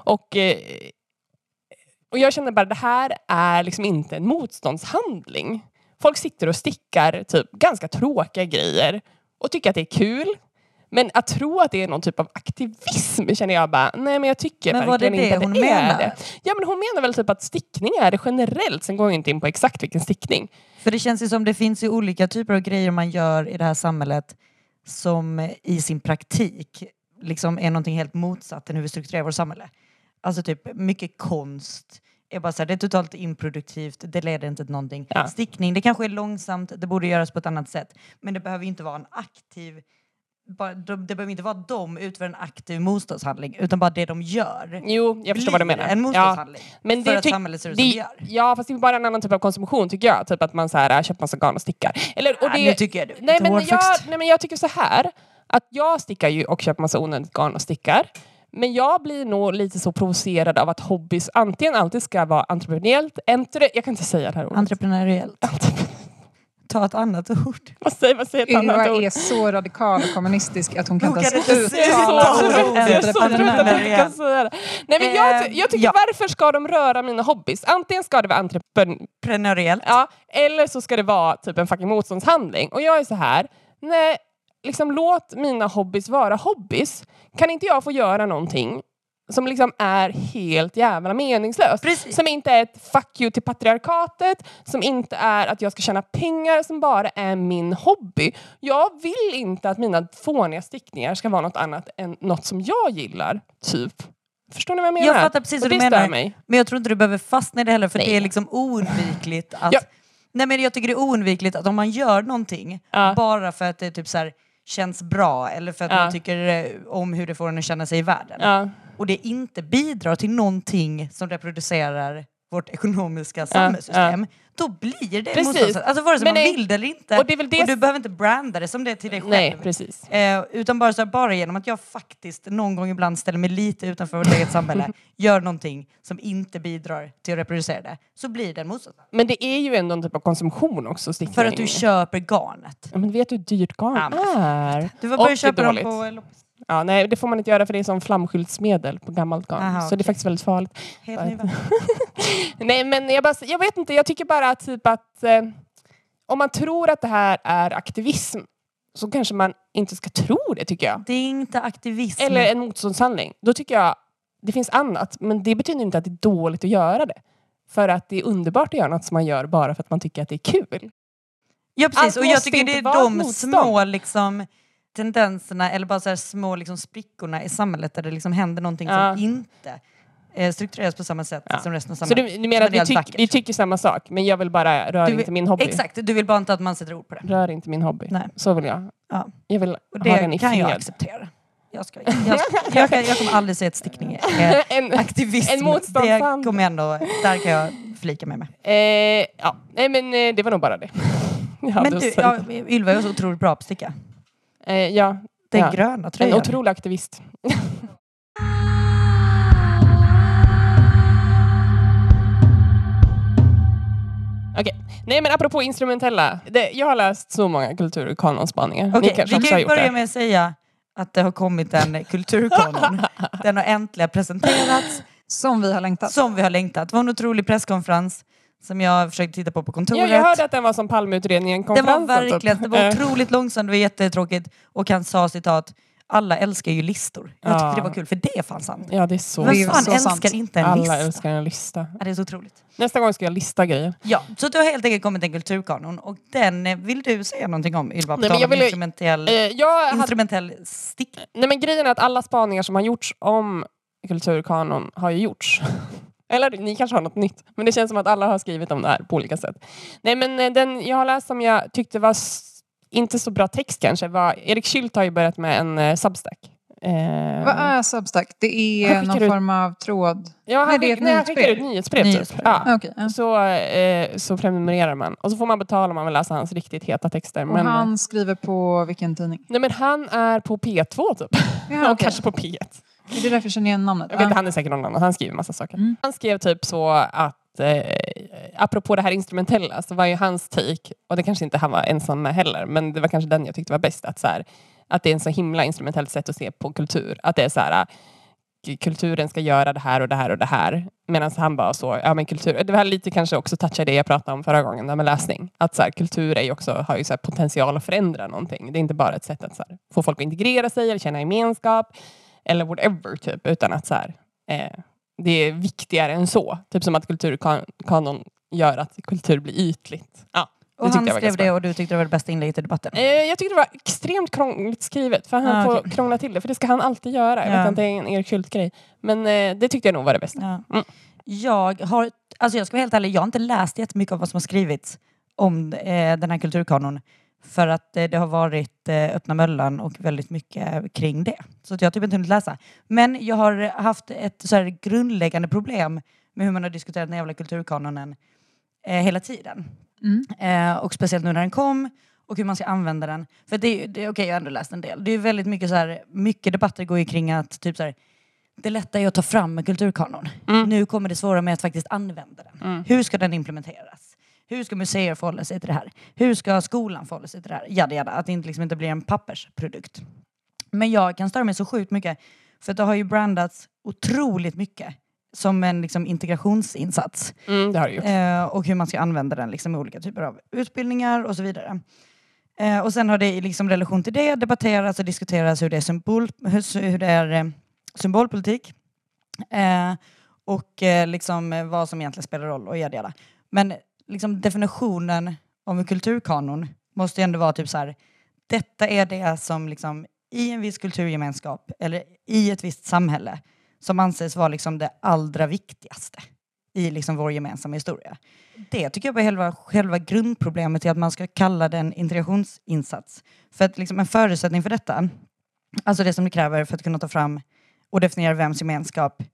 Och jag känner bara, det här är liksom inte en motståndshandling. Folk sitter och stickar typ ganska tråkiga grejer och tycker att det är kul. Men att tro att det är någon typ av aktivism känner jag bara, nej men jag tycker men verkligen inte att det är det. Ja, men hon menar väl typ att stickning är det generellt. Sen går jag inte in på exakt vilken stickning. För det känns ju som det finns ju olika typer av grejer man gör i det här samhället som i sin praktik liksom är någonting helt motsatt än hur vi strukturerar vårt samhälle. Alltså typ mycket konst är bara så här, det är totalt improduktivt, det leder inte till någonting. Ja. Stickning, det kanske är långsamt, det borde göras på ett annat sätt. Men det behöver inte vara en aktiv, det behöver inte vara att de utför en aktiv motståndshandling, utan bara det de gör. Jo, jag förstår vad du menar. En motståndshandling. Ja. Men för att samhället ser ut som det gör. Ja, fast det är bara en annan typ av konsumtion tycker jag. Typ att man så här, köper massa garn och stickar. Eller, och det, nu tycker jag det. Nej, men jag tycker så här. Att jag stickar ju och köper massa onödigt garn och stickar. Men jag blir nog lite så provocerad av att hobbys antingen alltid ska vara entreprenöriellt. Jag kan inte säga det här ordet. Entreprenöriellt. Ta ett annat ord. Vad säger ett annat ord? Ylva är så radikal och kommunistisk att hon kan inte uttala ordet. Nej, men jag tycker varför ska de röra mina hobbys? Antingen ska det vara entreprenöriellt. Ja, eller så ska det vara typ en fucking motståndshandling. Och jag är så här, nej, liksom låt mina hobbys vara hobbys. Kan inte jag få göra någonting som liksom är helt jävla meningslöst? Precis. Som inte är ett fuck you till patriarkatet. Som inte är att jag ska tjäna pengar. Som bara är min hobby. Jag vill inte att mina fåniga stickningar ska vara något annat än något som jag gillar. Typ. Förstår ni vad jag menar? Jag fattar precis vad du menar. Men jag tror inte du behöver fastna i det heller. För det är liksom oundvikligt att... Nej, men jag tycker det är oundvikligt att om man gör någonting bara för att det typ så här känns bra eller för att man tycker om hur det får en att känna sig i världen. Och det inte bidrar till någonting som reproducerar vårt ekonomiska samhällssystem. Då blir det motståndshandling. Alltså vare sig man vill det eller inte. Och du behöver inte branda det som det till dig själv. Nej, precis. Utan bara genom att jag faktiskt någon gång ibland ställer mig lite utanför vårt eget samhälle. Gör någonting som inte bidrar till att reproducera det. Så blir det en motståndshand. Men det är ju ändå en typ av konsumtion också. Stickning. För att du köper garnet. Ja, men vet du hur dyrt garn är? Du får börja köpa dem på loppis. Ja, nej, det får man inte göra för det är som flamskyltsmedel på gammalt garn. Aha, så det är faktiskt väldigt farligt. Helt nej, men jag vet inte. Jag tycker bara typ att om man tror att det här är aktivism så kanske man inte ska tro det, tycker jag. Det är inte aktivism. Eller en motståndshandling. Då tycker jag det finns annat. Men det betyder inte att det är dåligt att göra det. För att det är underbart att göra något som man gör bara för att man tycker att det är kul. Ja, precis. Och jag tycker det är de små liksom tendenserna eller bara så här små liksom sprickorna i samhället där det liksom händer någonting som inte struktureras på samma sätt som resten av samhället. Så du menar att vi tycker samma sak, men jag vill bara röra inte min hobby? Exakt, du vill bara inte att man sätter ord på det. Rör inte min hobby. Nej. Så vill jag. Ja. Jag vill och det ha den i kan fred. Jag acceptera. Jag kommer aldrig säga att stickning är aktivism. En motståndshandling. Det kommer ändå, där kan jag flika med mig. Nej, men det var nog bara det. Men du, Ylva är så otroligt bra på att sticka. Ja. Det är gröna tröjor. En otrolig aktivist. Okej. Nej, men apropå instrumentella. Jag har läst så många kulturkanonspaningar. Okej, vi kan börja med att säga att det har kommit en kulturkanon. Den har äntligen presenterats. Som vi har längtat. Det var en otrolig presskonferens som jag försökte titta på kontoret. Ja, jag hörde att den var som Palmeutredningen-konferensen. Det var verkligen, det var otroligt långsamt, det var jättetråkigt. Och han sa citat, alla älskar ju listor. Jag tyckte det var kul, för det är fan sant. Ja, det är så. Men fan älskar sant. Inte en lista? Alla älskar en lista. Ja, det är så otroligt. Nästa gång ska jag lista grejer. Ja, så det har helt enkelt kommit en kulturkanon. Och den vill du säga någonting om, Ylva? Instrumentell stick. Nej, men grejen är att alla spaningar som har gjorts om kulturkanon har ju gjorts. Eller ni kanske har något nytt. Men det känns som att alla har skrivit om det här på olika sätt. Nej, men den jag har läst som jag tyckte var inte så bra text kanske var... Erik Schüldt har ju börjat med en Substack. Vad är Substack? Det är någon form av tråd. Ja, han skickar ut nyhetsbrev. Typ. Ja. Okay, ja. Så prenumererar man. Och så får man betala om man vill läsa hans riktigt heta texter. Och men, han skriver på vilken tidning? Nej, men han är på P2 typ. Ja, och kanske på P1. Är det därför känner jag igen namnet? Jag vet inte, han är säkert någon annan. Han skriver massa saker. Han skrev typ så att att apropå det här instrumentella så var ju hans take, och det kanske inte han var ensam med heller, men det var kanske den jag tyckte var bäst, att, så här, att det är en så himla instrumentellt sätt att se på kultur. Att det är så här, kulturen ska göra det här och det här och det här. Medan han bara så, ja men kultur, det var lite kanske också touchade det jag pratade om förra gången med läsning. Att så här, kultur är ju också, har ju så här potential att förändra någonting. Det är inte bara ett sätt att så här, få folk att integrera sig eller känna gemenskap eller whatever typ, utan att så här, det är viktigare än så. Typ som att kulturkanon gör att kultur blir ytligt. Ja. Och han skrev det och du tyckte det var det bästa inlägget i debatten? Jag tyckte det var extremt krångligt skrivet. För han får krångla till det. För det ska han alltid göra. Jag vet inte, det är en Erik Schult-grej. Men det tyckte jag nog var det bästa. Ja. Jag ska vara helt ärlig. Jag har inte läst jättemycket av vad som har skrivits om den här kulturkanon. För att det har varit öppna möllan och väldigt mycket kring det. Så att jag har typ inte hunnit läsa. Men jag har haft ett så här grundläggande problem med hur man har diskuterat den jävla kulturkanonen hela tiden. Och speciellt nu när den kom och hur man ska använda den. För det okej, jag har ändå läst en del. Det är väldigt mycket så här, mycket debatter går ju kring att typ så här, det lätta är att ta fram en kulturkanon. Nu kommer det svåra med att faktiskt använda den. Hur ska den implementeras? Hur ska museer förhålla sig till det här? Hur ska skolan förhålla sig till det här? Jada, att det liksom inte blir en pappersprodukt. Men jag kan störa mig så sjukt mycket. För att det har ju brandats otroligt mycket som en liksom integrationsinsats. Det har det gjort. Och hur man ska använda den liksom i olika typer av utbildningar och så vidare. Och sen har det i liksom relation till det debatterats och diskuterats hur det är symbolpolitik. Och liksom vad som egentligen spelar roll och jada. Men liksom definitionen av en kulturkanon måste ju ändå vara typ så här: detta är det som liksom i en viss kulturgemenskap eller i ett visst samhälle som anses vara liksom det allra viktigaste i liksom vår gemensamma historia. Det tycker jag var själva grundproblemet till att man ska kalla den integrationsinsats. För att liksom en förutsättning för detta, alltså det som det kräver för att kunna ta fram och definiera vems gemenskap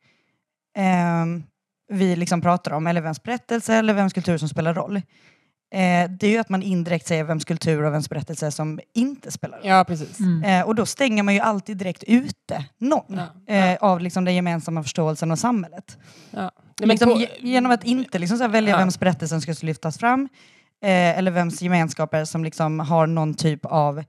vi liksom pratar om, eller vems berättelse eller vems kultur som spelar roll. Det är ju att man indirekt säger vems kultur och vems berättelse som inte spelar roll. Ja, precis. Och då stänger man ju alltid direkt ute någon av liksom den gemensamma förståelsen av samhället. Ja. Liksom, genom att inte liksom så här välja vems berättelsen ska lyftas fram eller vems gemenskaper som liksom har någon typ av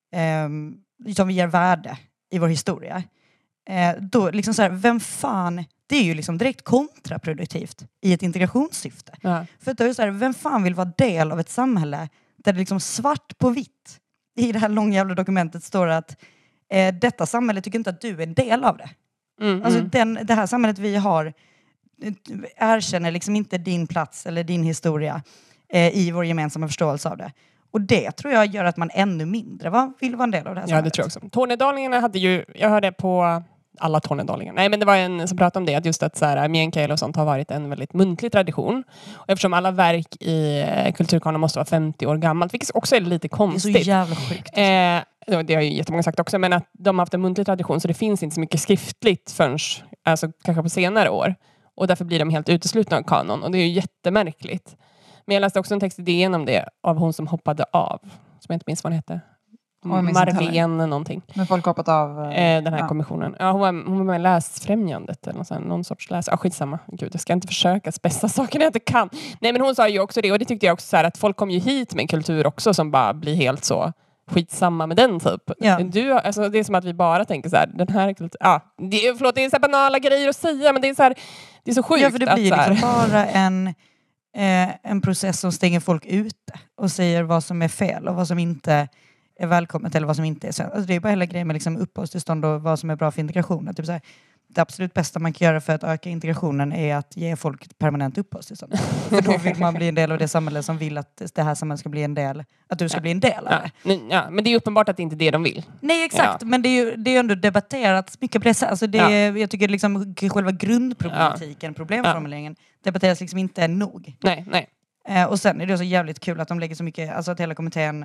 som ger värde i vår historia. Då liksom så här, vem fan, det är ju liksom direkt kontraproduktivt i ett integrationssyfte. För att då är det så här, vem fan vill vara del av ett samhälle där det liksom svart på vitt i det här långa jävla dokumentet står att detta samhälle tycker inte att du är en del av det. Alltså det här samhället vi har erkänner liksom inte din plats eller din historia i vår gemensamma förståelse av det. Och det tror jag gör att man ännu mindre vill vara en del av det här samhället. Ja, det tror jag också. Tornedalingarna hade ju, jag hörde på alla tornedalingar. Nej, men det var en som pratade om det, att just att så här, meänkieli och sånt har varit en väldigt muntlig tradition. Och eftersom alla verk i kulturkanon måste vara 50 år gammalt, vilket också är lite konstigt. Det är så jävla sjukt. Det har ju jättemånga sagt också, men att de har haft en muntlig tradition så det finns inte så mycket skriftligt förrän, alltså kanske på senare år. Och därför blir de helt uteslutna av kanon. Och det är ju jättemärkligt. Men jag läste också en text idén om det av hon som hoppade av. Som jag inte minns vad hon hette. Marlene någonting. Men folk hoppat av den här kommissionen. Ja, hon var med i läsfrämjandet eller någon sorts skitsamma. Gud, jag ska inte försöka spessa saker jag inte kan. Nej, men hon sa ju också det, och det tyckte jag också så här, att folk kom ju hit med en kultur också som bara blir helt så skitsamma med den typ. Ja. Alltså, det är som att vi bara tänker så här, den här kulturen, det är så här banala grejer att säga, men det är så här, det är så sjukt. Ja, för det blir liksom bara en process som stänger folk ute och säger vad som är fel och vad som inte är välkommet eller vad som inte är så. Alltså det är bara hela grejen med liksom uppehållstillstånd och vad som är bra för integrationen. Typ så här, det absolut bästa man kan göra för att öka integrationen är att ge folk permanent uppehållstillstånd. För då vill man bli en del av det samhälle som vill att det här samhället ska bli en del, att du ska bli en del av det. Ja, men det är uppenbart att det inte är det de vill. Nej, exakt. Men det är ju ändå debatterats mycket på det sättet. Alltså jag tycker liksom själva grundproblematiken, problemformuleringen, debatteras liksom inte nog. Nej. Och sen är det så jävligt kul att de lägger så mycket, alltså att hela kommittén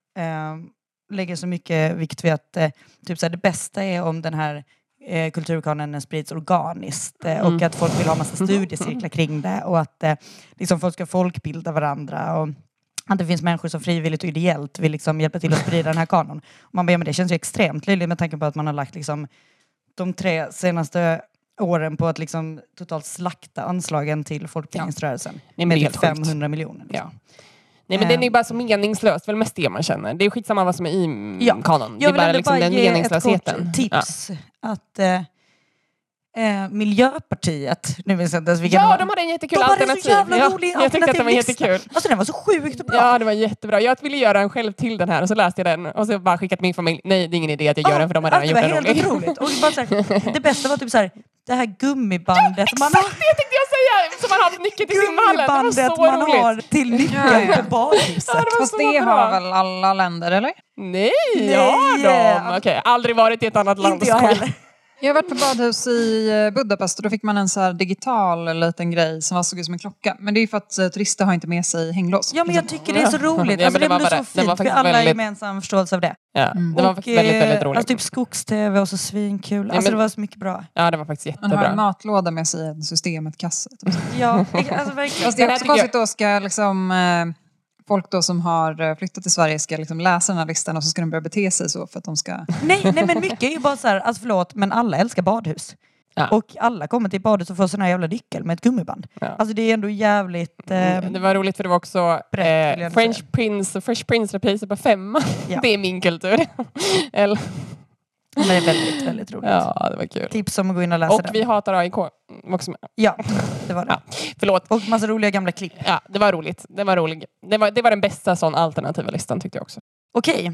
lägger så mycket vikt vid att typ så här, det bästa är om den här kulturkanonen sprids organiskt och att folk vill ha massa studiecirklar kring det och att liksom folk ska folkbilda varandra och att det finns människor som frivilligt och ideellt vill liksom hjälpa till att sprida den här kanon. Och man bara, men det känns ju extremt löjligt med tanke på att man har lagt liksom de 3 senaste åren på att liksom totalt slakta anslagen till folkbildningsrörelsen. Ja. Med 500 miljoner. Liksom. Ja. Nej, men den är ju bara så meningslös. Väl mest det man känner. Det är skitsamma vad som är i kanon. Det är bara liksom den meningslösheten. Tips. Att Miljöpartiet, nu vet jag inte ens vilken de hade en jättekul alternativ. De hade så jävla rolig jag tyckte att den var jättekul. Alltså den var så sjukt bra. Ja, det var jättebra. Jag ville göra en själv till den här och så läste jag den och så bara skickat min familj. Nej, det är ingen idé att jag gör den för de har redan gjort den rolig. Det var helt otroligt. Och bara så här, det bästa var typ så här, det här gummibandet. Exakt, det tänkte jag säga! Som man har nyckeln till simhallen. Det var så man roligt. har till nyckeln på badhuset. Fast det har väl alla länder, eller? Nej, Okej, aldrig varit i ett annat land. Inte jag heller. Jag har varit på badhus i Budapest och då fick man en så här digital liten grej som såg ut som en klocka. Men det är ju för att turister har inte med sig hänglås. Ja, men jag tycker det är så roligt. Alltså, det blir så fint för alla gemensam förståelse av det. Ja, det var faktiskt väldigt roligt. Alltså typ skogs-tv och så svinkul. Alltså det var så mycket bra. Ja, det var faktiskt jättebra. Man har en matlåda med sig i systemet kasse. Typ. Ja, alltså verkligen. Fast det är också konstigt då ska liksom... folk då som har flyttat till Sverige ska liksom läsa den här listan och så ska de börja bete sig så för att de ska... Nej, men mycket är ju bara så här, alltså förlåt, men alla älskar badhus. Ja. Och alla kommer till badhus och får sån här jävla nyckel med ett gummiband. Ja. Alltså det är ändå jävligt... det var roligt för det var också Fresh Prince repriser på 5. Ja. Det är min kultur. Eller... Men det är väldigt, väldigt roligt. Ja, det var kul. Tips om att gå in och läsa den. Och vi hatar AIK. Ja, det var det. Ja, förlåt. Och massa roliga gamla klipp. Ja, det var roligt. Det var den bästa sån alternativa listan tyckte jag också. Okej.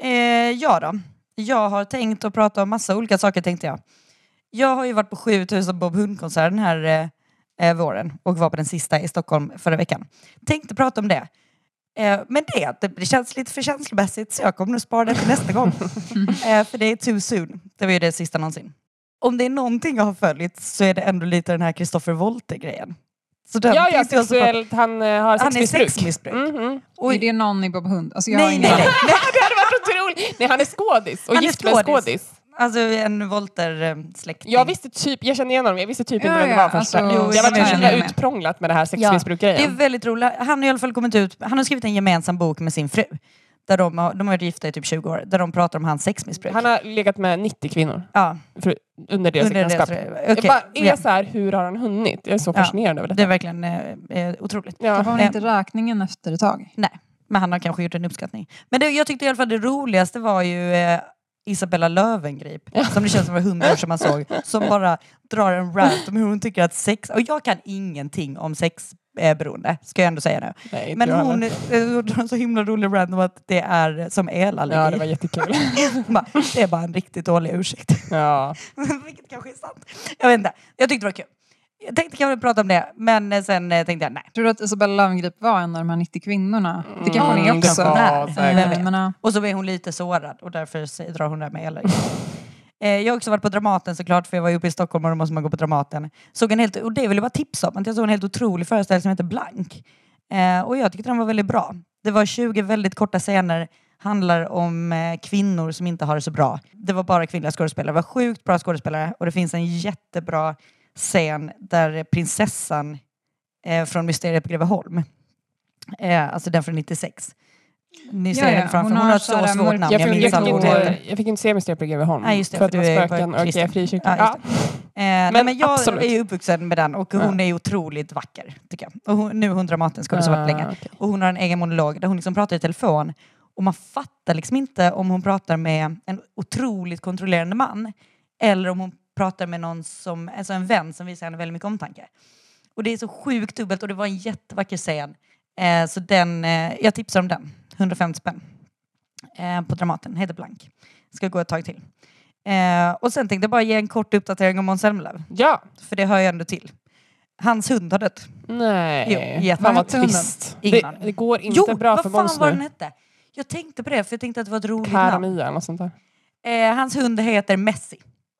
Ja då. Jag har tänkt att prata om massa olika saker tänkte jag. Jag har ju varit på 7000 Bob Hund-konsert den här våren. Och var på den sista i Stockholm förra veckan. Tänkte prata om det. Men det känns lite för känslomässigt så jag kommer nog spara det till nästa gång. För det är too soon. Det var ju det sista någonsin. Om det är någonting jag har följt så är det ändå lite den här Christopher Wolte-grejen. Så ja, sexuellt. Han har sexmissbruk. Han är sexmissbruk. Mm-hmm. Och är det någon i Bob Hund? Alltså, nej. Det hade varit otroligt. Nej, han är skådis. Och gift med skådis. Alltså en Wolter-släkting. Jag kände igen honom. Jag visste typ inte vem det var först. Jag var utprånglat med det här sexmissbruk-grejen. Det är väldigt roligt. Han har i alla fall kommit ut. Han har skrivit en gemensam bok med sin fru. Där de har varit gifta i typ 20 år. Där de pratar om hans sexmissbruk. Han har legat med 90 kvinnor. Ja. Under deras äktenskap. Så här, hur har han hunnit? Jag är så fascinerad över det. Det är verkligen otroligt. Ja. Var inte räkningen efter ett tag? Nej, men han har kanske gjort en uppskattning. Men jag tyckte i alla fall det roligaste var ju Isabella Löwengrip. Som det känns som var 100 år som man såg. Som bara drar en rant om hur hon tycker att sex... Och jag kan ingenting om sexberoende, ska jag ändå säga nu. Nej, men hon drar så himla rolig rant om att det är som elallergi. Ja, det var jättekul. Det är bara en riktigt dålig ursäkt. Ja. Vilket kanske är sant. Jag vet inte. Jag tyckte det var kul. Jag tänkte kanske prata om det, men sen tänkte jag nej. Tror du att Isabella Löwengrip var en av de här 90 kvinnorna? Det kanske hon är också. Och så är hon lite sårad och därför drar hon där med allergi. Jag har också varit på Dramaten såklart, för jag var ju uppe i Stockholm och då måste man gå på Dramaten. Och det vill jag bara tipsa om, att jag såg en helt otrolig föreställning som heter Blank. Och jag tyckte den var väldigt bra. Det var 20 väldigt korta scener, handlar om kvinnor som inte har det så bra. Det var bara kvinnliga skådespelare, det var sjukt bra skådespelare och det finns en jättebra scen där prinsessan från Mysteriet på Greveholm, alltså den från 96. Ni ser henne framför. Hon har ett så svårt namn. Jag fick inte se Mysteriet på Greveholm. Nej, just det, för att det var spöken och jag är frikyrkan. Ja, men jag är ju uppvuxen med den och hon är ju otroligt vacker, tycker jag. Och nu hon Dramaten ska det så varit länge. Okay. Och hon har en egen monolog där hon liksom pratar i telefon och man fattar liksom inte om hon pratar med en otroligt kontrollerande man eller om hon pratar med någon som, alltså en vän som visar henne väldigt mycket omtanke. Och det är så sjukt dubbelt och det var en jättevacker scen. Så jag tipsar om den. 150 spänn. På Dramaten. Heter Blank. Ska gå ett tag till. Och sen tänkte jag bara ge en kort uppdatering om Måns Zelmerlöw. Ja. För det hör ju ändå till. Hans hund har dött. Nej. Jo, fan vad trist. Det går inte bra för Måns nu. Vad fan var den hette? Jag tänkte på det för jag tänkte att det var ett roligt namn. Karamia eller sånt där. Hans hund heter Messi.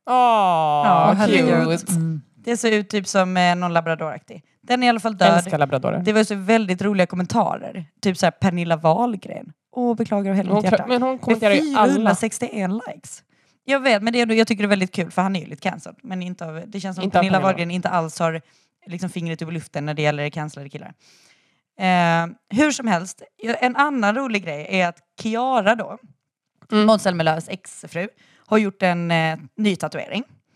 Cute. Det ser ut typ som någon labradoraktig. Den är i alla fall död. Älskar labradorer. Det var så väldigt roliga kommentarer. Typ så här Pernilla Wahlgren. Beklagar av hela mitt hjärta. Men hon kommenterar ju alla. 461 likes. Jag vet, men jag tycker det är väldigt kul för han är ju lite cancelled. Men det känns som att Pernilla Wahlgren inte alls har liksom fingret över luften när det gäller cancellade killar. Hur som helst, en annan rolig grej är att Kiara då, Måns Zelmerlöws exfru, har gjort en ny tatuering.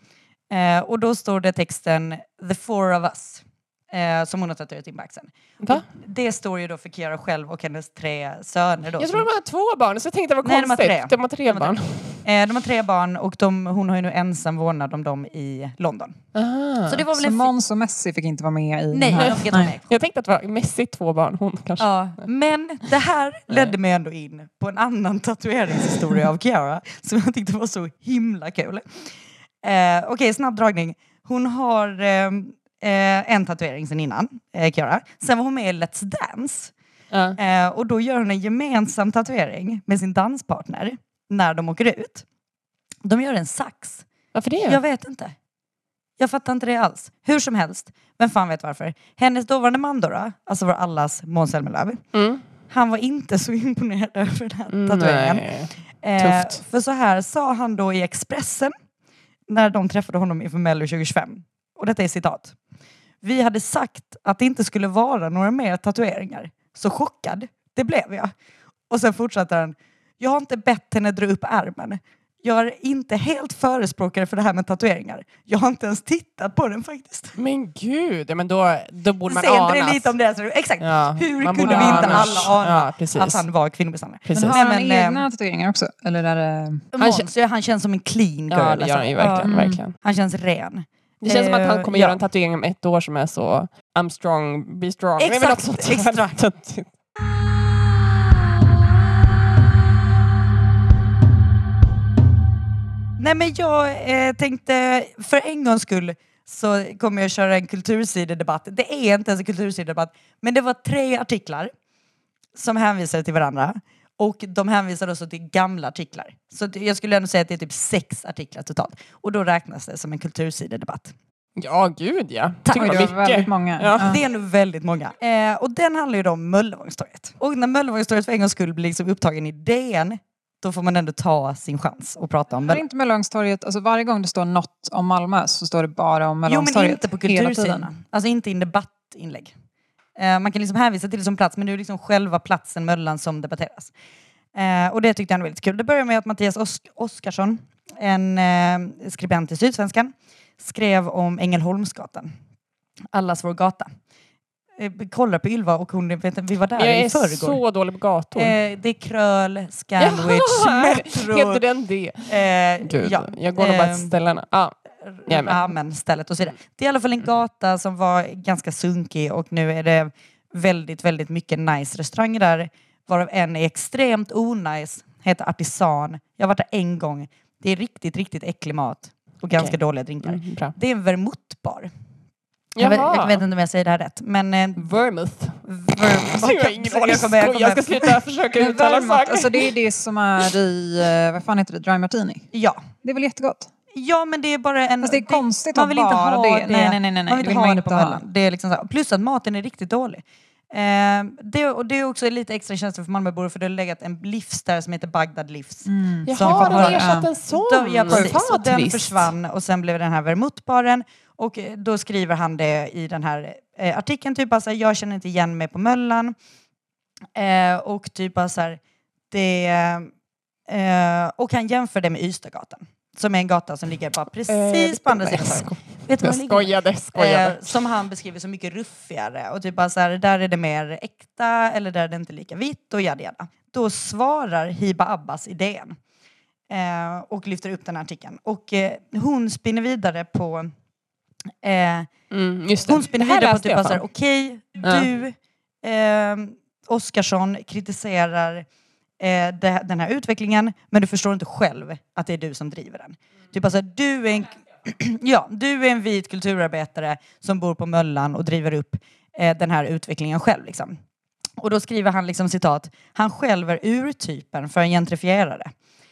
Och då står det texten The Four of Us. Som hon har tatuerat in på axeln. Det står ju då för Kiara själv och hennes 3 söner. Då, jag tror de har 2 barn, så jag tänkte det var konstigt. De har 3 barn. De har 3 barn och hon har ju nu ensam vårdnad om dem i London. Så det var väl Måns och Messi fick inte vara med i Nej, den här. Nej. Jag tänkte att det var Messi 2 barn, hon kanske. Ja, men det här ledde mig ändå in på en annan tatueringshistoria av Kiara som jag tyckte var så himla kul. Okej, snabb dragning. Hon har en tatuering sen innan, Kiara. Sen var hon med i Let's Dance. Och då gör hon en gemensam tatuering med sin danspartner när de åker ut. De gör en sax. Varför det? Jag vet inte. Jag fattar inte det alls. Hur som helst. Men fan vet varför. Hennes dåvarande man då, alltså var allas Måns Zelmerlöw. Han var inte så imponerad över den tatueringen. Tufft. För så här sa han då i Expressen när de träffade honom inför Mello 2025. Och detta är citat. Vi hade sagt att det inte skulle vara några mer tatueringar. Så chockad, det blev jag. Och sen fortsatte han. Jag har inte bett henne dra upp ärmen. Jag är inte helt förespråkare för det här med tatueringar. Jag har inte ens tittat på den faktiskt. Men gud, men då borde man ana. Det lite om det. Så, exakt. Ja, hur kunde vi inte alla ana att han var kvinnomisshandlare? Men har han egna tatueringar också? Eller är det... han känns som en clean girl. Ja, det gör han ju verkligen. Han känns ren. Det känns som att han kommer göra en tatuering om 1 år som är så I'm strong, be strong. Exakt. Nej, men jag tänkte för en gångs skull så kommer jag köra en kultursidedebatt. Det är inte ens en kultursidedebatt, men det var 3 artiklar som hänvisade till varandra. Och de hänvisade också till gamla artiklar. Så jag skulle ändå säga att det är typ 6 artiklar totalt. Och då räknas det som en kultursidedebatt. Ja, gud ja. Tack, det var väldigt många. Ja. Det är nog väldigt många. Och den handlar ju om Möllevångstorget. Och när Möllevångstorget för en gång skulle bli liksom upptagen i DN, då får man ändå ta sin chans och prata om det. Det är inte Möllevångstorget, alltså varje gång det står något om Malmö så står det bara om Möllevångstorget. Jo, men inte på kultursidorna. Alltså inte i en debattinlägg. Man kan liksom hänvisa till det som plats, men det är liksom själva platsen Möllan som debatteras. Och det tyckte jag var väldigt kul. Det börjar med att Mattias Oskarsson, en skribent i Sydsvenskan, skrev om Ängelholmsgatan. Allas vår gata. Kollar på Ylva och hon, vi var där i förrgår. Jag är så dålig på gator. Det är Kröl, Scanwich, Metro. Heter den det? Gud, ja. Jag går nog bara till ställena. Men stället och så vidare. Det är i alla fall en gata som var ganska sunkig och nu är det väldigt, väldigt mycket nice restauranger där. Varav en är extremt onajs, heter Artisan. Jag har varit där en gång. Det är riktigt, riktigt äcklig mat och ganska dåliga drinkar. Det är en vermouthbar. Jag vet inte om jag säger det här rätt. Men vermouth. Jag ska sluta försöka uttala saker. Alltså det är det som är i, vad fan heter det, Dry Martini? Ja. Det är väl jättegott? Ja, men det är bara en... Fast det är konstigt man vill inte ha det. Nej. Man vill inte ha det på Möllan. Det är liksom så här. Plus att maten är riktigt dålig. Det är också lite extra känsla för Malmöbor, för det har legat en livs där som heter Bagdad Livs. Jaha, de har ersatt en sån. Ja, precis. Och den försvann och sen blev den här vermouthbaren. Och då skriver han det i den här artikeln typ alltså, jag känner inte igen mig på Möllan. Och typ alltså här, och han jämför det med Ystadgatan. Som är en gata som ligger bara precis på andra sidan. Vet du vad skojade. Som han beskriver som mycket ruffigare. Och typ bara så här, där är det mer äkta eller där är det inte lika vitt och jada. Då svarar Hiba Abbas idén. Och lyfter upp den här artikeln. Och hon spinner vidare på... hon spinner vidare på typ bara så här, okej, du Oskarsson kritiserar den här utvecklingen, men du förstår inte själv att det är du som driver den. Typ alltså, du är en vit kulturarbetare som bor på Möllan och driver upp den här utvecklingen själv liksom. Och då skriver han liksom citat, han själv är urtypen för en gentrifierare.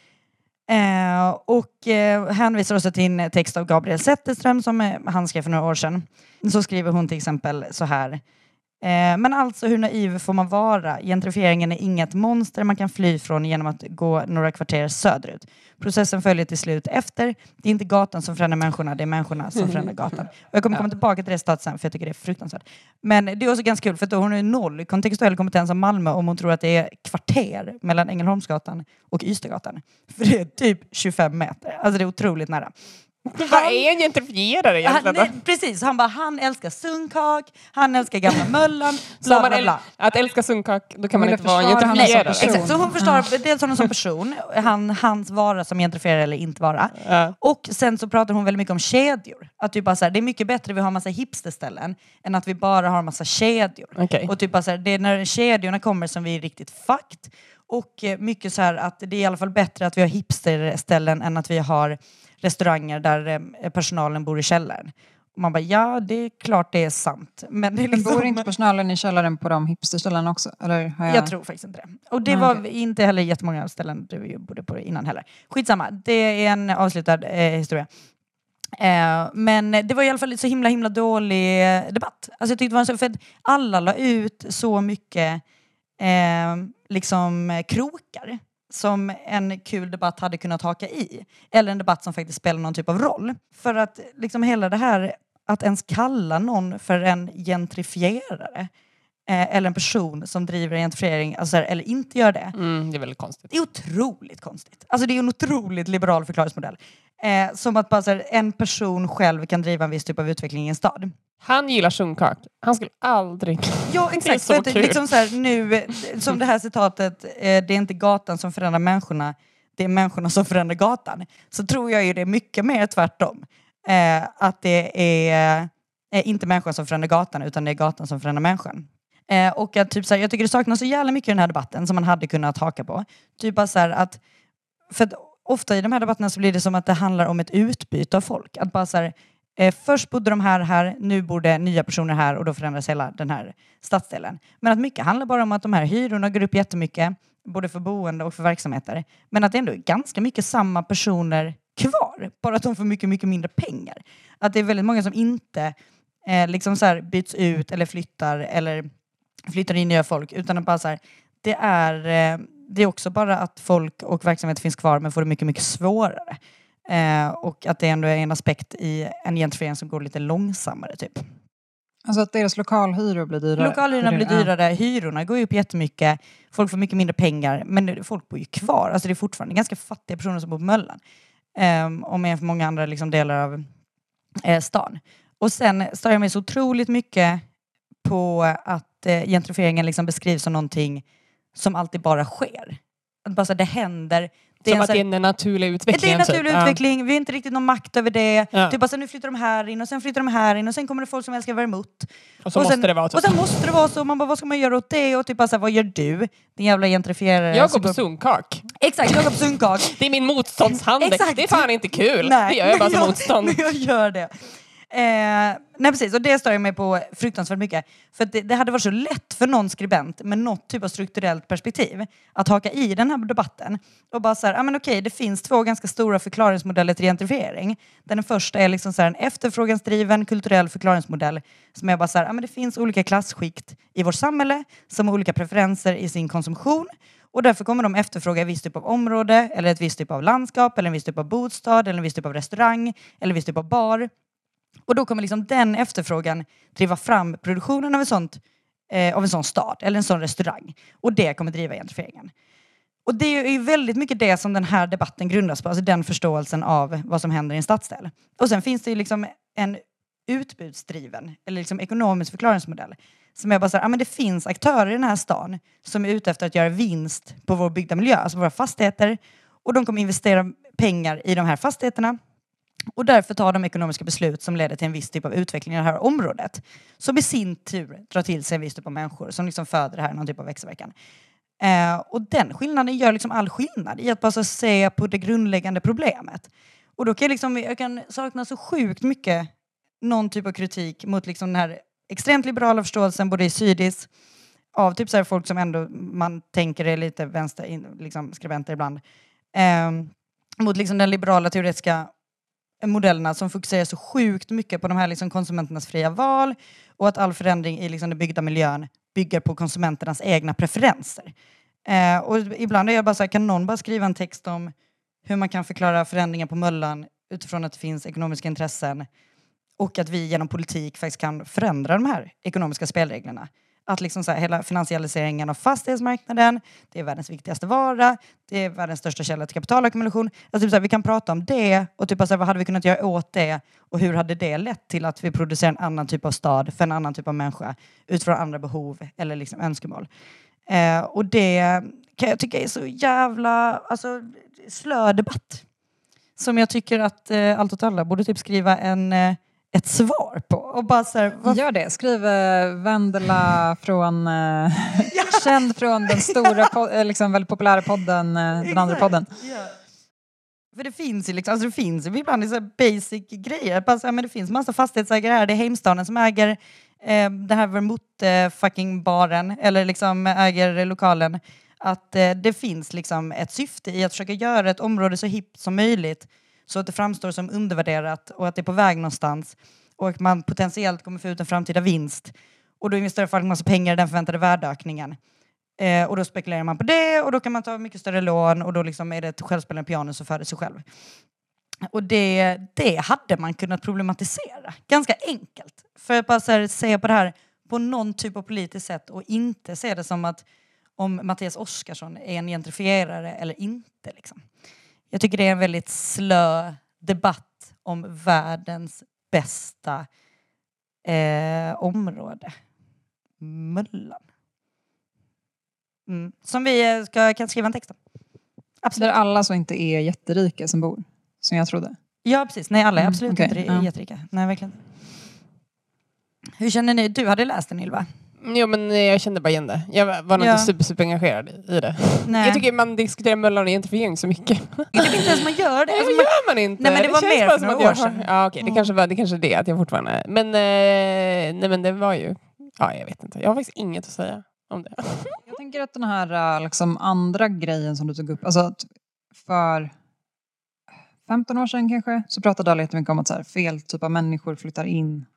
Och hänvisar också till en text av Gabriel Zetterström som han skrev för några år sedan. Så skriver hon till exempel så här. Men alltså hur naiv får man vara? Gentrifieringen är inget monster man kan fly från genom att gå några kvarter söderut. Processen följer till slut efter. Det är inte gatan som förändrar människorna, det är människorna som förändrar gatan. Och jag kommer komma tillbaka till det statet sen, för jag tycker det är fruktansvärt. Men det är också ganska kul, för då hon är noll kontextuell kompetens om Malmö om hon tror att det är kvarter mellan Ängelholmsgatan och Ystadgatan. För det är typ 25 meter. Alltså det är otroligt nära. Vad är en gentrifierare egentligen? Precis, han älskar sunkak, han älskar gamla Möllan, bla bla bla. Att älska sunkak, då kan man inte vara en gentrifierare. Exakt, så hon förstår dels honom som person, hans vara som gentrifierare eller inte vara. Och sen så pratar hon väldigt mycket om kedjor. Att typ bara så här, det är mycket bättre att vi har massa hipsterställen än att vi bara har massa kedjor. Okay. Och typ bara så här, det är när kedjorna kommer som vi är riktigt fucked. Och mycket så här att det är i alla fall bättre att vi har hipsterställen än att vi har restauranger där personalen bor i källaren. Och man bara, ja, det är klart det är sant. Men det är liksom... Bor inte personalen i källaren på de hipsterställen också? Eller har jag tror faktiskt inte det. Och det var inte heller jättemånga ställen där vi bodde på innan heller. Skitsamma, det är en avslutad historia. Men det var i alla fall så himla dålig debatt. Alltså jag tyckte det var så, för att alla la ut så mycket liksom krokar som en kul debatt hade kunnat haka i. Eller en debatt som faktiskt spelar någon typ av roll. För att liksom hela det här, att ens kalla någon för en gentrifierare eller en person som driver gentrifiering, alltså, eller inte gör det. Det är väldigt konstigt. Det är otroligt konstigt. Alltså det är en otroligt liberal förklaringsmodell. Som att bara så här, en person själv kan driva en viss typ av utveckling i en stad. Han gillar sunkak. Han skulle aldrig... Ja, exakt. För att, liksom så här, nu, som det här citatet, det är inte gatan som förändrar människorna, det är människorna som förändrar gatan. Så tror jag ju det är mycket mer tvärtom. Att det är inte människan som förändrar gatan, utan det är gatan som förändrar människan. Och att, typ så här, jag tycker det saknas så jävla mycket i den här debatten som man hade kunnat haka på. Typ bara så här att... För att ofta i de här debatterna så blir det som att det handlar om ett utbyte av folk. Att bara så här, först bodde de här, nu bor det nya personer här och då förändras hela den här stadsdelen. Men att mycket handlar bara om att de här hyrorna går upp jättemycket, både för boende och för verksamheter. Men att det ändå är ganska mycket samma personer kvar, bara att de får mycket mindre pengar. Att det är väldigt många som inte liksom så här byts ut eller flyttar in nya folk, utan att bara så här, det är också bara att folk och verksamhet finns kvar men får det mycket svårare. Och att det ändå är en aspekt i en gentrifiering som går lite långsammare typ. Alltså att deras lokalhyror blir dyrare? Lokalhyrorna blir dyrare, hyrorna går upp jättemycket, folk får mycket mindre pengar, men folk bor ju kvar. Alltså det är fortfarande ganska fattiga personer som bor på Möllan. Och med många andra liksom delar av stan. Och sen stör jag mig så otroligt mycket på att gentrifieringen liksom beskrivs som någonting som alltid bara sker. Att bara så det händer. Det som att det är en naturlig utveckling. Det är en naturlig utveckling. Vi har inte riktigt någon makt över det. Typ bara så nu flyttar de här in och sen flyttar de här in och sen kommer det folk som älskar vara emot. Och så måste det vara så. Och sen måste det vara så. Man bara, vad ska man göra åt det? Och typ bara så här, vad gör du? Din jävla gentrifierare. Jag går på sunkak. Exakt, jag går på sunkak. Det är min motståndshandel. Exakt. Det är fan inte kul. Nej, det gör jag bara som motstånd. Jag gör det. Nej precis, och det står jag med på fruktansvärt mycket. För att det hade varit så lätt för någon skribent med något typ av strukturellt perspektiv att haka i den här debatten och bara så här, men okej, det finns två ganska stora förklaringsmodeller till gentrifiering. Den första är liksom så här en efterfrågansdriven kulturell förklaringsmodell som är bara så här, men det finns olika klassskikt i vårt samhälle som har olika preferenser i sin konsumtion. Och därför kommer de efterfråga en viss typ av område eller ett visst typ av landskap eller en viss typ av bostad eller en viss typ av restaurang eller en viss typ av bar. Och då kommer liksom den efterfrågan driva fram produktionen av en sån stad eller en sån restaurang. Och det kommer driva gentrifieringen. Och det är ju väldigt mycket det som den här debatten grundas på. Alltså den förståelsen av vad som händer i en stadsdel. Och sen finns det ju liksom en utbudsdriven eller liksom ekonomisk förklaringsmodell. Som är bara så här, men det finns aktörer i den här stan som är ute efter att göra vinst på vår byggda miljö. Alltså våra fastigheter. Och de kommer investera pengar i de här fastigheterna. Och därför tar de ekonomiska beslut som leder till en viss typ av utveckling i det här området. Som i sin tur drar till sig en viss typ av människor som liksom föder det här någon typ av växelverkan. Och den skillnaden gör liksom all skillnad i att bara så se på det grundläggande problemet. Och då kan jag kan sakna så sjukt mycket någon typ av kritik mot liksom den här extremt liberala förståelsen både i Sydis av typ så här folk som ändå man tänker är lite vänster liksom skribenter ibland. Mot liksom den liberala teoretiska modellerna som fokuserar så sjukt mycket på de här liksom konsumenternas fria val och att all förändring i liksom den byggda miljön bygger på konsumenternas egna preferenser. Och ibland är jag bara så här, kan någon bara skriva en text om hur man kan förklara förändringar på Möllan utifrån att det finns ekonomiska intressen och att vi genom politik faktiskt kan förändra de här ekonomiska spelreglerna. Att liksom så här, hela finansialiseringen av fastighetsmarknaden, det är världens viktigaste vara, det är världens största källa till kapitalackumulation. Alltså, typ så här, vi kan prata om det och typ så här, vad hade vi kunnat göra åt det och hur hade det lett till att vi producerar en annan typ av stad för en annan typ av människa utifrån andra behov eller liksom önskemål. Och det kan jag tycka är så jävla slö debatt. Som jag tycker att Allt åt alla borde typ skriva ett svar på. Och bara så här, gör det. Skriv Vendela från känd från den stora liksom väldigt populära podden, den andra podden. Yeah. För det finns ju liksom, alltså det finns ju ibland så här basic grejer. Bara så här, men det finns massa fastighetsägare här. Det är Heimstaden som äger den här vermouth fucking baren eller liksom äger lokalen. Att det finns liksom ett syfte i att försöka göra ett område så hippt som möjligt så att det framstår som undervärderat och att det är på väg någonstans och att man potentiellt kommer få ut en framtida vinst och då investerar folk en massa pengar i den förväntade värdeökningen. Och då spekulerar man på det och då kan man ta mycket större lån och då liksom är det ett självspelande piano som föder sig själv. Och det hade man kunnat problematisera ganska enkelt. För att bara så här, se på det här på någon typ av politiskt sätt och inte se det som att om Mattias Oskarsson är en gentrifierare eller inte. Liksom. Jag tycker det är en väldigt slö debatt om världens bästa område. Möllan. Som vi kan skriva en text om. Absolut. Där alla som inte är jätterika som bor. Som jag trodde. Ja, precis. Nej, alla är absolut inte jätterika. Nej, verkligen. Hur känner ni? Du hade läst den, Ylva? Jo, men jag kände bara igen det. Jag var nog inte super engagerad i det. Nej. Jag tycker man diskuterar Möllan och gentrifiering så mycket. Det är inte ens man gör det. Nej, det gör man inte. Nej, men det var mer för några år sedan. Ja, okej. Det kanske är det att jag fortfarande... Men, nej, men det var ju... Ja, jag vet inte. Jag har faktiskt inget att säga om det. Jag tänker att den här liksom, andra grejen som du tog upp... Alltså att för 15 år sedan kanske så pratade alla jättemycket om att så här, fel typ av människor flyttar in...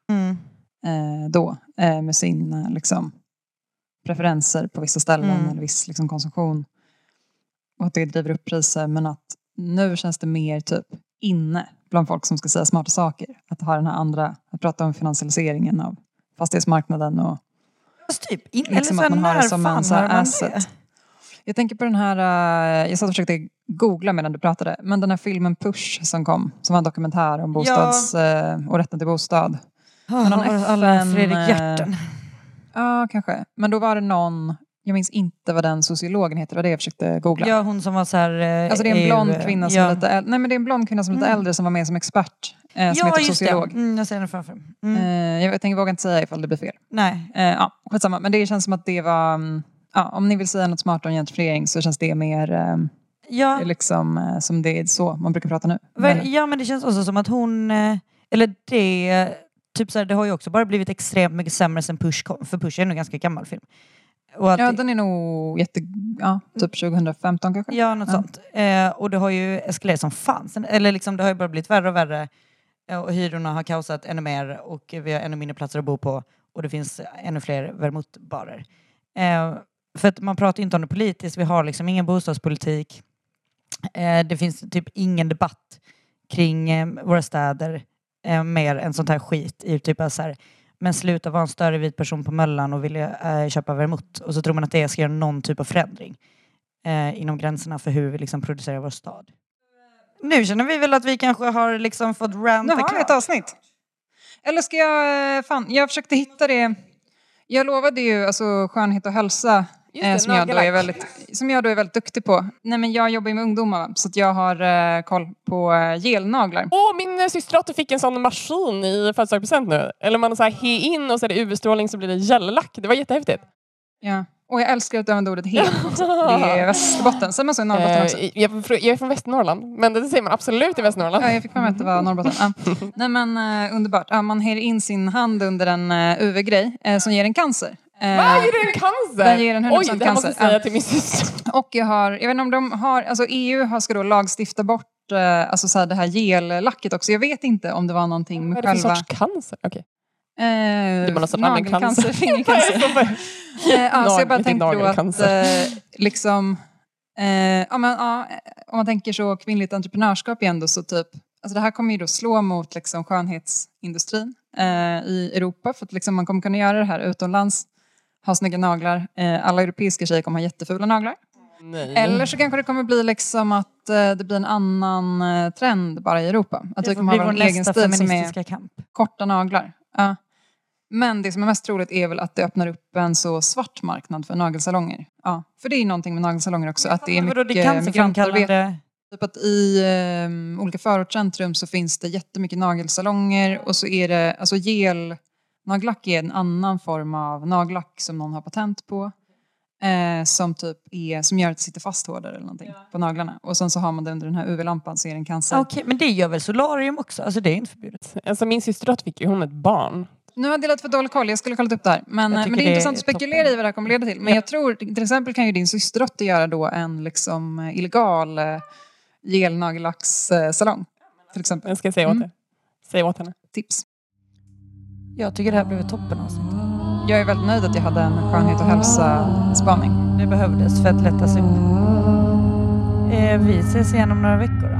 då med sin liksom, preferenser på vissa ställen eller viss liksom, konsumtion och att det driver upp priser men att nu känns det mer typ inne bland folk som ska säga smarta saker att ha den här andra, att prata om finansialiseringen av fastighetsmarknaden och typ, liksom att man har det som en så här asset. Jag tänker på den här, jag satt och försökte googla medan du pratade, men den här filmen Push som kom, som var en dokumentär om bostads och rätten till bostad. Alla Fredrik Hjärten. Ja, kanske. Men då var det någon... Jag minns inte vad den sociologen heter. Det var det jag försökte googla. Ja, hon som var så här... Alltså det är en blond kvinna som är lite äldre. Nej, men det är en blond kvinna som är lite äldre som var med som expert. Som heter sociolog. Jag ser den framför mig. Jag vågar inte säga ifall det blir fel. Nej. Ja, skitsamma. Men det känns som att det var... Ja, om ni vill säga något smart om gentrifiering så känns det mer... liksom som det är så man brukar prata nu. Ja, men det känns också som att hon... Eller det... Typ så här, det har ju också bara blivit extremt mycket sämre sen Push kom. För Push är en ganska gammal film. Och att den är nog typ 2015 kanske. Ja, något sånt. Och det har ju eskalerat som fanns. Eller liksom, det har ju bara blivit värre och värre. Och hyrorna har kaosat ännu mer. Och vi har ännu mindre platser att bo på. Och det finns ännu fler vermouthbarer. För att man pratar inte om det politiskt. Vi har liksom ingen bostadspolitik. Det finns typ ingen debatt kring våra städer. Mer än sånt här skit i typ så här, men sluta vara en större vit person på Möllan och vilja köpa vermouth och så tror man att det ska göra någon typ av förändring inom gränserna för hur vi liksom producerar vår stad. Nu känner vi väl att vi kanske har liksom fått ranta klart. Nu har ett avsnitt. Eller ska jag försökte hitta det. Jag lovade ju alltså skönhet och hälsa som jag då är väldigt duktig på. Nej, men jag jobbar ju med ungdomar så att jag har koll på gelnaglar. Min syster fick en sån maskin i födelsedagspresent nu. Eller man så här he in och så är det UV-strålning så blir det gellack. Det var jättehäftigt. Ja. Och jag älskar att använda ordet hel också. Det är Västerbotten. Säger man så i Norrbotten också? Jag är från Västernorrland. Men det säger man absolut i Västernorrland. Ja, jag fick med att det var Norrbotten. Nej, men underbart. Man häller in sin hand under en UV-grej som ger en cancer. Vad ger den cancer? Den ger en 100% cancer. Oj, det måste jag säga till min syster. Och jag vet inte om de har... Alltså EU ska då lagstifta bort alltså så här, det här gellacket också. Jag vet inte om det var någonting med själva... Vad är det för sorts cancer? Okej. Det var någon nagelcancer, fingercancer. Så jag bara tänkte då att liksom om man tänker så kvinnligt entreprenörskap igen då så typ alltså det här kommer ju då slå mot liksom skönhetsindustrin i Europa för att liksom man kommer kunna göra det här utomlands ha snygga naglar. Alla europeiska tjejer kommer ha jättefula naglar. Nej. Eller så kanske det kommer bli liksom att det blir en annan trend bara i Europa. Att det kommer bli vår egen stil som är kamp. Korta naglar. Ja. Men det som är mest troligt är väl att det öppnar upp en så svart marknad för nagelsalonger. Ja, för det är någonting med nagelsalonger också. Att det är mycket migrantarbete. Typ att i olika förortscentrum så finns det jättemycket nagelsalonger. Och så är det, alltså gelnagellack är en annan form av nagellack som någon har patent på. Som typ som gör att det sitter fast hårdare eller någonting på naglarna. Och sen så har man det under den här UV-lampan så är det en cancer. Okej, men det gör väl solarium också? Alltså det är inte förbjudet. Alltså min systerdotter fick ju hon ett barn. Nu har jag delat för dålig koll, jag skulle kollat upp det här. Men det är intressant att spekulera i vad det här kommer leda till. Men jag tror, till exempel kan ju din systerdotter göra då en liksom illegal gelnagellackssalong. Till exempel. Jag ska säga åt det. Säg åt henne. Tips. Jag tycker det här blev toppen avsnitt. Jag är väldigt nöjd att jag hade en skönhet och hälsa-spaning. Det behövdes för att lättas upp. Vi ses igen om några veckor då.